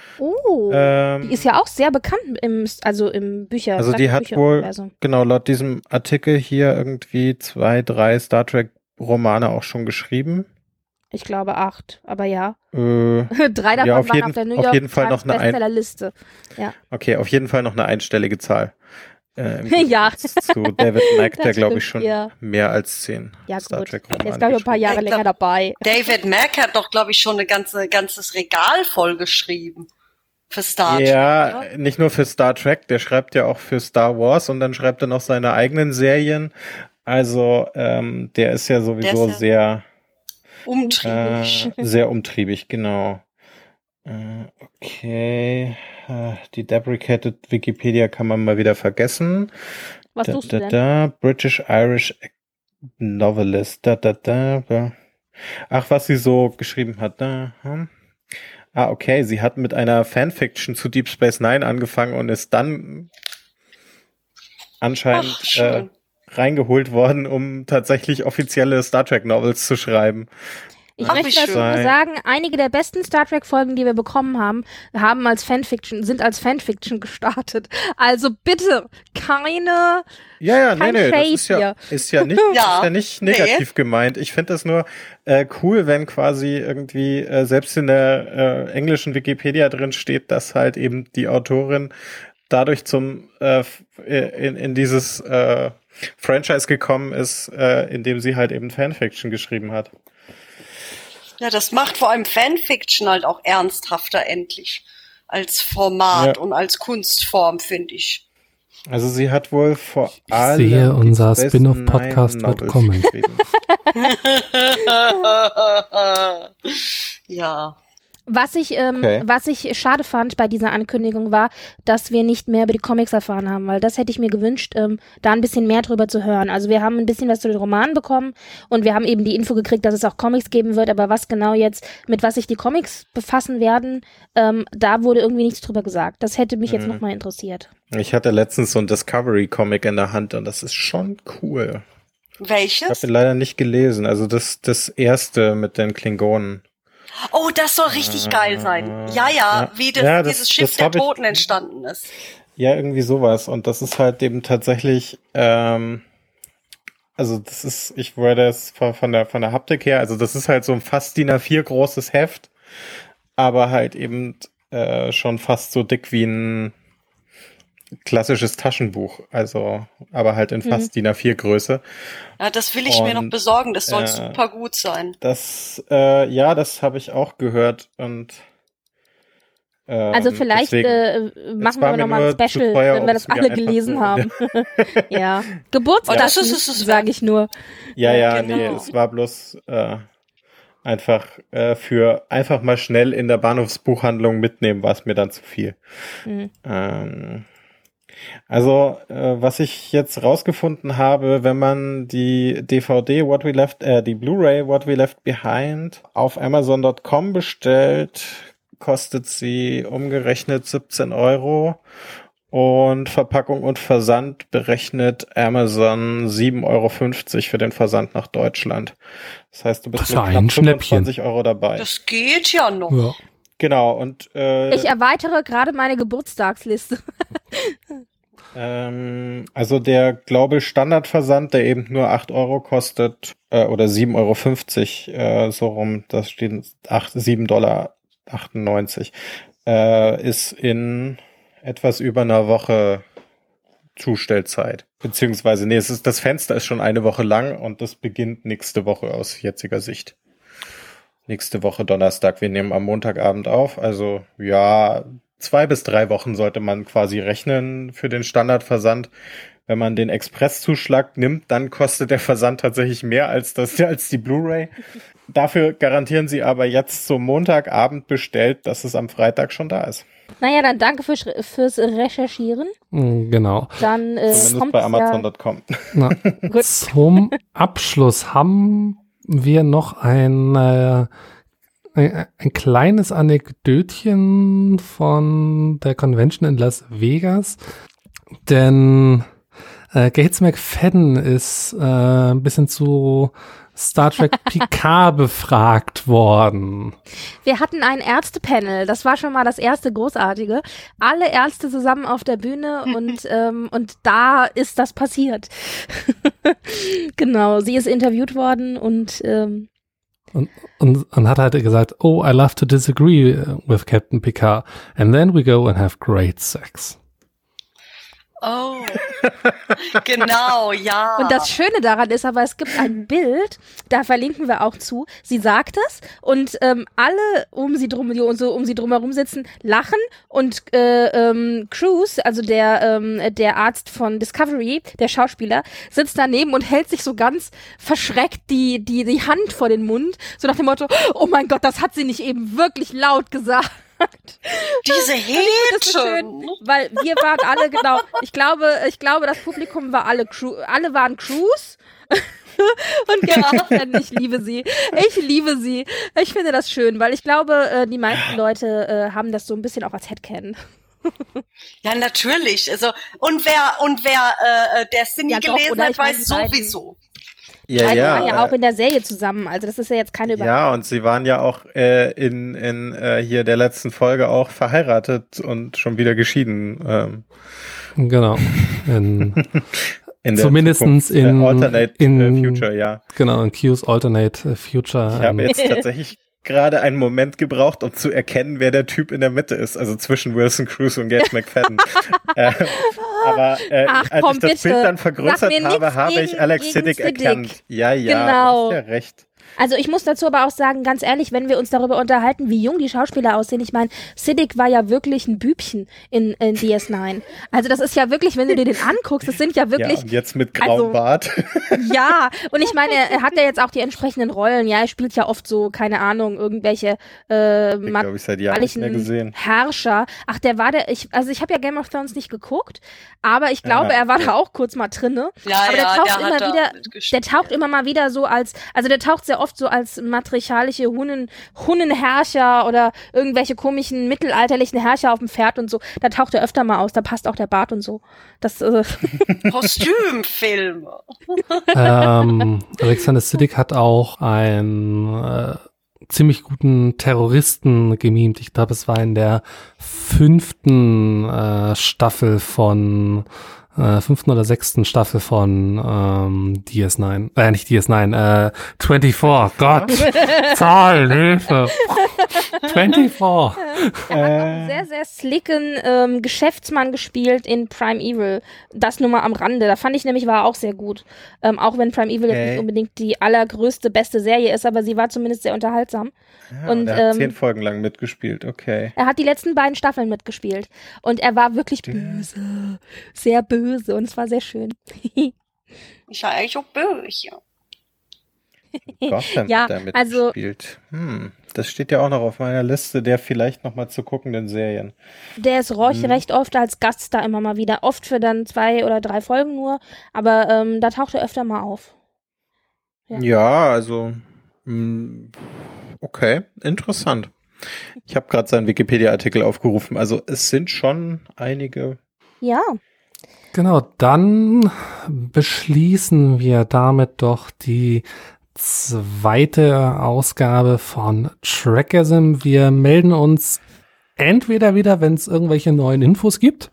Oh, Ähm, die ist ja auch sehr bekannt im, also im Bücher. Also die hat wohl, Bücheruniversum. genau, laut diesem Artikel hier irgendwie zwei, drei Star Trek Romane auch schon geschrieben. Ich glaube acht, aber ja. Äh, Drei davon ja, auf waren jeden, auf der New auf York jeden Fall Times noch eine ein, Bestsellerliste. Ja. Okay, auf jeden Fall noch eine einstellige Zahl. Äh, im Ja. Gegensatz zu David Mack, der Das glaube ich stimmt, schon ja. mehr als zehn Ja, Star gut. Trek Der Romane ist, glaube ich, ein paar geschrieben. Jahre Ich länger glaub, dabei. David Mack hat doch, glaube ich, schon ein ganze, ganzes Regal voll geschrieben. Für Star Trek. Ja, oder? nicht nur für Star Trek, der schreibt ja auch für Star Wars und dann schreibt er noch seine eigenen Serien. Also ähm, der ist ja sowieso Der ist sehr Umtriebig. äh, sehr umtriebig, genau. Äh, okay, äh, die deprecated Wikipedia kann man mal wieder vergessen. Was da, suchst da, du denn? da, British Irish Novelist. Da, da, da, da. Ach, was sie so geschrieben hat. Da, hm. Ah, okay, sie hat mit einer Fanfiction zu Deep Space Nine angefangen und ist dann anscheinend Ach, schön. äh, reingeholt worden, um tatsächlich offizielle Star Trek Novels zu schreiben. Ich Ach, wie möchte dazu schön. nur sagen, einige der besten Star Trek Folgen, die wir bekommen haben, haben als Fanfiction, sind als Fanfiction gestartet. Also bitte keine. Ja, ja, nee, Kein nee, das Shade ist ja, hier. ist ja nicht, Ja, ist ja nicht nee. negativ gemeint. Ich finde das nur äh, cool, wenn quasi irgendwie äh, selbst in der äh, englischen Wikipedia drin steht, dass halt eben die Autorin dadurch zum äh, in, in dieses äh, Franchise gekommen ist, äh, indem sie halt eben Fanfiction geschrieben hat. Ja, das macht vor allem Fanfiction halt auch ernsthafter endlich. Als Format Ja. und als Kunstform, finde ich. Also sie hat wohl vor Ich allem sehe, Deep unser Space Spin-off-Podcast Nine wird Novels kommen. geschrieben. Ja. Was ich, ähm, Okay. was ich schade fand bei dieser Ankündigung war, dass wir nicht mehr über die Comics erfahren haben, weil das hätte ich mir gewünscht, ähm, da ein bisschen mehr drüber zu hören. Also wir haben ein bisschen was zu den Romanen bekommen und wir haben eben die Info gekriegt, dass es auch Comics geben wird, aber was genau jetzt, mit was sich die Comics befassen werden, ähm, da wurde irgendwie nichts drüber gesagt. Das hätte mich jetzt Mhm. nochmal interessiert. Ich hatte letztens so ein Discovery-Comic in der Hand und das ist schon cool. Ich habe Welches? ihn leider nicht gelesen. Also das, das erste mit den Klingonen. Oh, das soll richtig geil sein. Ja, ja, Ja. wie das, Ja, das- dieses Schiff das der hab ich- Toten entstanden ist. Ja, irgendwie sowas. Und das ist halt eben tatsächlich, ähm, also das ist, ich wollte es von, von der von der Haptik her, also das ist halt so ein fast D I N A vier großes Heft, aber halt eben äh, schon fast so dick wie ein klassisches Taschenbuch. Also, aber halt in fast D I N A vier Größe. Ja, das will ich mir noch Und, besorgen. Das soll äh, super gut sein. Das, äh, ja, das habe ich auch gehört und ähm, Also vielleicht deswegen, äh, machen war wir mir nochmal ein nur zu Special, teuer, wenn um wir das es mir alle einfach gelesen so- haben. Ja. Oh, Geburtstag, das ist es, es sage ich nur. Ja, ja, genau. nee, es war bloß äh, einfach äh, für einfach mal schnell in der Bahnhofsbuchhandlung mitnehmen, war es mir dann zu viel. Mhm. Ähm, also, äh, was ich jetzt rausgefunden habe, wenn man die D V D What We Left, äh, die Blu-ray What We Left Behind auf Amazon Punkt com bestellt, kostet sie umgerechnet siebzehn Euro und Verpackung und Versand berechnet Amazon sieben Euro fünfzig für den Versand nach Deutschland. Das heißt, du bist Das mit ist ein knapp Schnäppchen. fünfundzwanzig Euro dabei. Das geht ja noch. Ja. Genau, und äh, Ich erweitere gerade meine Geburtstagsliste. Ähm, also der Global Standardversand, der eben nur acht Euro kostet, äh, oder sieben Euro fünfzig, äh, so rum, das steht acht, sieben Dollar achtundneunzig, äh, ist in etwas über einer Woche Zustellzeit. Beziehungsweise, nee, es ist, das Fenster ist schon eine Woche lang und das beginnt nächste Woche aus jetziger Sicht. Nächste Woche Donnerstag. Wir nehmen am Montagabend auf, also ja, zwei bis drei Wochen sollte man quasi rechnen für den Standardversand. Wenn man den Expresszuschlag nimmt, dann kostet der Versand tatsächlich mehr als das, als die Blu-ray. Dafür garantieren sie aber jetzt zum Montagabend bestellt, dass es am Freitag schon da ist. Naja, dann danke fürs, fürs Recherchieren. Mm, Genau. Dann äh, Zumindest kommt bei ja, Amazon Punkt com. Na, Gut. zum Abschluss haben wir noch ein, äh, ein, ein kleines Anekdötchen von der Convention in Las Vegas. Denn Äh, Gates McFadden ist äh, ein bisschen zu Star Trek Picard befragt worden. Wir hatten ein Ärztepanel, das war schon mal das erste Großartige. Alle Ärzte zusammen auf der Bühne und ähm, und da ist das passiert. Genau, sie ist interviewt worden und ähm, Und, und, und hat halt gesagt, oh, I love to disagree with Captain Picard. And then we go and have great sex. Oh, genau, ja. Und das Schöne daran ist aber, es gibt ein Bild, da verlinken wir auch zu, sie sagt es und ähm, alle um sie drum, die so um sie drumherum sitzen, lachen und äh, ähm, Cruise, also der, ähm, der Arzt von Discovery, der Schauspieler, sitzt daneben und hält sich so ganz verschreckt die, die, die Hand vor den Mund, so nach dem Motto, oh mein Gott, das hat sie nicht eben wirklich laut gesagt. Diese Häte, so schön, weil wir waren alle genau. Ich glaube, ich glaube, das Publikum war alle Cru- alle waren Crews. Und genau, ich liebe sie. Ich liebe sie. Ich finde das schön, weil ich glaube, die meisten Leute äh, haben das so ein bisschen auch als Headcanon. Ja, natürlich. Also und wer und wer äh, der Cindy ja, doch, gelesen hat, meine, weiß sowieso. Ja, die ja. waren ja auch in der Serie zusammen, also das ist ja jetzt keine Überraschung. Ja, und sie waren ja auch äh, in in äh, hier der letzten Folge auch verheiratet und schon wieder geschieden. Ähm. Genau. In, in der zumindestens Zukunft, in äh, Alternate in, Future, ja. Genau, in Q's Alternate Future. Ich habe jetzt tatsächlich gerade einen Moment gebraucht, um zu erkennen, wer der Typ in der Mitte ist, also zwischen Wilson Cruz und Gates McFadden. äh, aber äh, Ach, als komm, ich das bitte. Bild dann vergrößert habe, habe gegen, ich Alex Siddig erkannt. Ja, ja, genau. du hast ja recht. Also ich muss dazu aber auch sagen, ganz ehrlich, wenn wir uns darüber unterhalten, wie jung die Schauspieler aussehen, ich meine, Siddig war ja wirklich ein Bübchen in, in D S neun. Also das ist ja wirklich, wenn du dir den anguckst, das sind ja wirklich... Ja, und jetzt mit grauem also, Bart. Ja, und ich meine, er hat ja jetzt auch die entsprechenden Rollen, ja, er spielt ja oft so, keine Ahnung, irgendwelche äh, ich glaube, ich seit Jahren nicht mehr gesehen. Herrscher. Ach, der war der, ich, also ich habe ja Game of Thrones nicht geguckt, aber ich glaube, ja, er war ja. da auch kurz mal drinne. Ja, aber der ja, taucht der immer hat wieder, der taucht immer mal wieder so als, also der taucht sehr oft so als matriarchalische Hunnen, Hunnenherrscher oder irgendwelche komischen mittelalterlichen Herrscher auf dem Pferd und so. Da taucht er öfter mal aus, da passt auch der Bart und so. Das äh Kostümfilme. ähm, Alexander Siddig hat auch einen äh, ziemlich guten Terroristen gemimt. Ich glaube, es war in der fünften äh, Staffel von Äh, fünften oder sechsten Staffel von ähm, D S neun. Äh, nicht D S neun, äh, vierundzwanzig. Gott, Zahlen, Hilfe. vierundzwanzig. Er hat auch einen sehr, sehr slicken ähm, Geschäftsmann gespielt in Prime Evil. Das nur mal am Rande. Da fand ich nämlich, war er auch sehr gut. Ähm, auch wenn Prime Evil okay. jetzt nicht unbedingt die allergrößte, beste Serie ist, aber sie war zumindest sehr unterhaltsam. Ja, und, und er hat ähm, zehn Folgen lang mitgespielt, okay. Er hat die letzten beiden Staffeln mitgespielt. Und er war wirklich böse. Sehr böse. Und es war sehr schön. Ich war eigentlich auch böse. Gotham ja, hat er also, mitgespielt. Hm, das steht ja auch noch auf meiner Liste der vielleicht noch mal zu guckenden Serien. Der ist Roch hm. recht oft als Gast da immer mal wieder. Oft für dann zwei oder drei Folgen nur. Aber ähm, da taucht er öfter mal auf. Ja, ja also mh, okay, interessant. Ich habe gerade seinen Wikipedia-Artikel aufgerufen. Also es sind schon einige. Ja. Genau, dann beschließen wir damit doch die zweite Ausgabe von Trackism. Wir melden uns entweder wieder, wenn es irgendwelche neuen Infos gibt,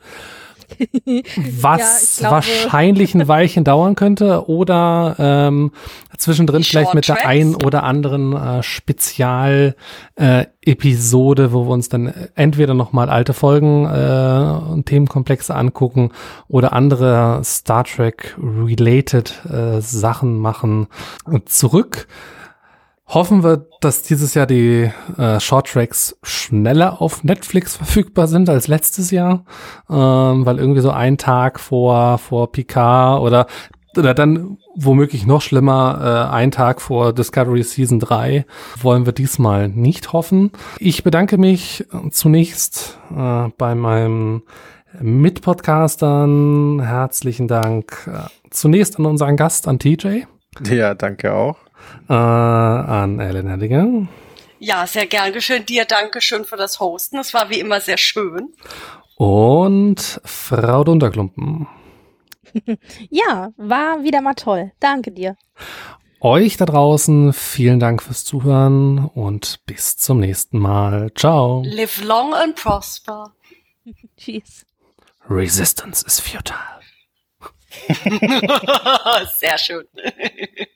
was ja, wahrscheinlich ein Weilchen dauern könnte, oder ähm, zwischendrin vielleicht mit der einen oder anderen äh, Spezial-Episode, äh, wo wir uns dann entweder nochmal alte Folgen äh, und Themenkomplexe angucken oder andere Star Trek-related äh, Sachen machen. Und zurück hoffen wir, dass dieses Jahr die äh, Shorttracks schneller auf Netflix verfügbar sind als letztes Jahr, ähm, weil irgendwie so ein Tag vor vor Picard oder oder dann womöglich noch schlimmer, äh, ein Tag vor Discovery Season drei wollen wir diesmal nicht hoffen. Ich bedanke mich zunächst äh, bei meinem Mitpodcastern. Herzlichen Dank äh, zunächst an unseren Gast, an T J. Ja, danke auch. Äh, an Ellen Henniger. Ja, sehr gern geschehen. Dir Dankeschön für das Hosten. Es war wie immer sehr schön. Und Frau Dunterklumpen. Ja, war wieder mal toll. Danke dir. Euch da draußen vielen Dank fürs Zuhören und bis zum nächsten Mal. Ciao. Live long and prosper. Tschüss. Resistance is futile. Sehr schön.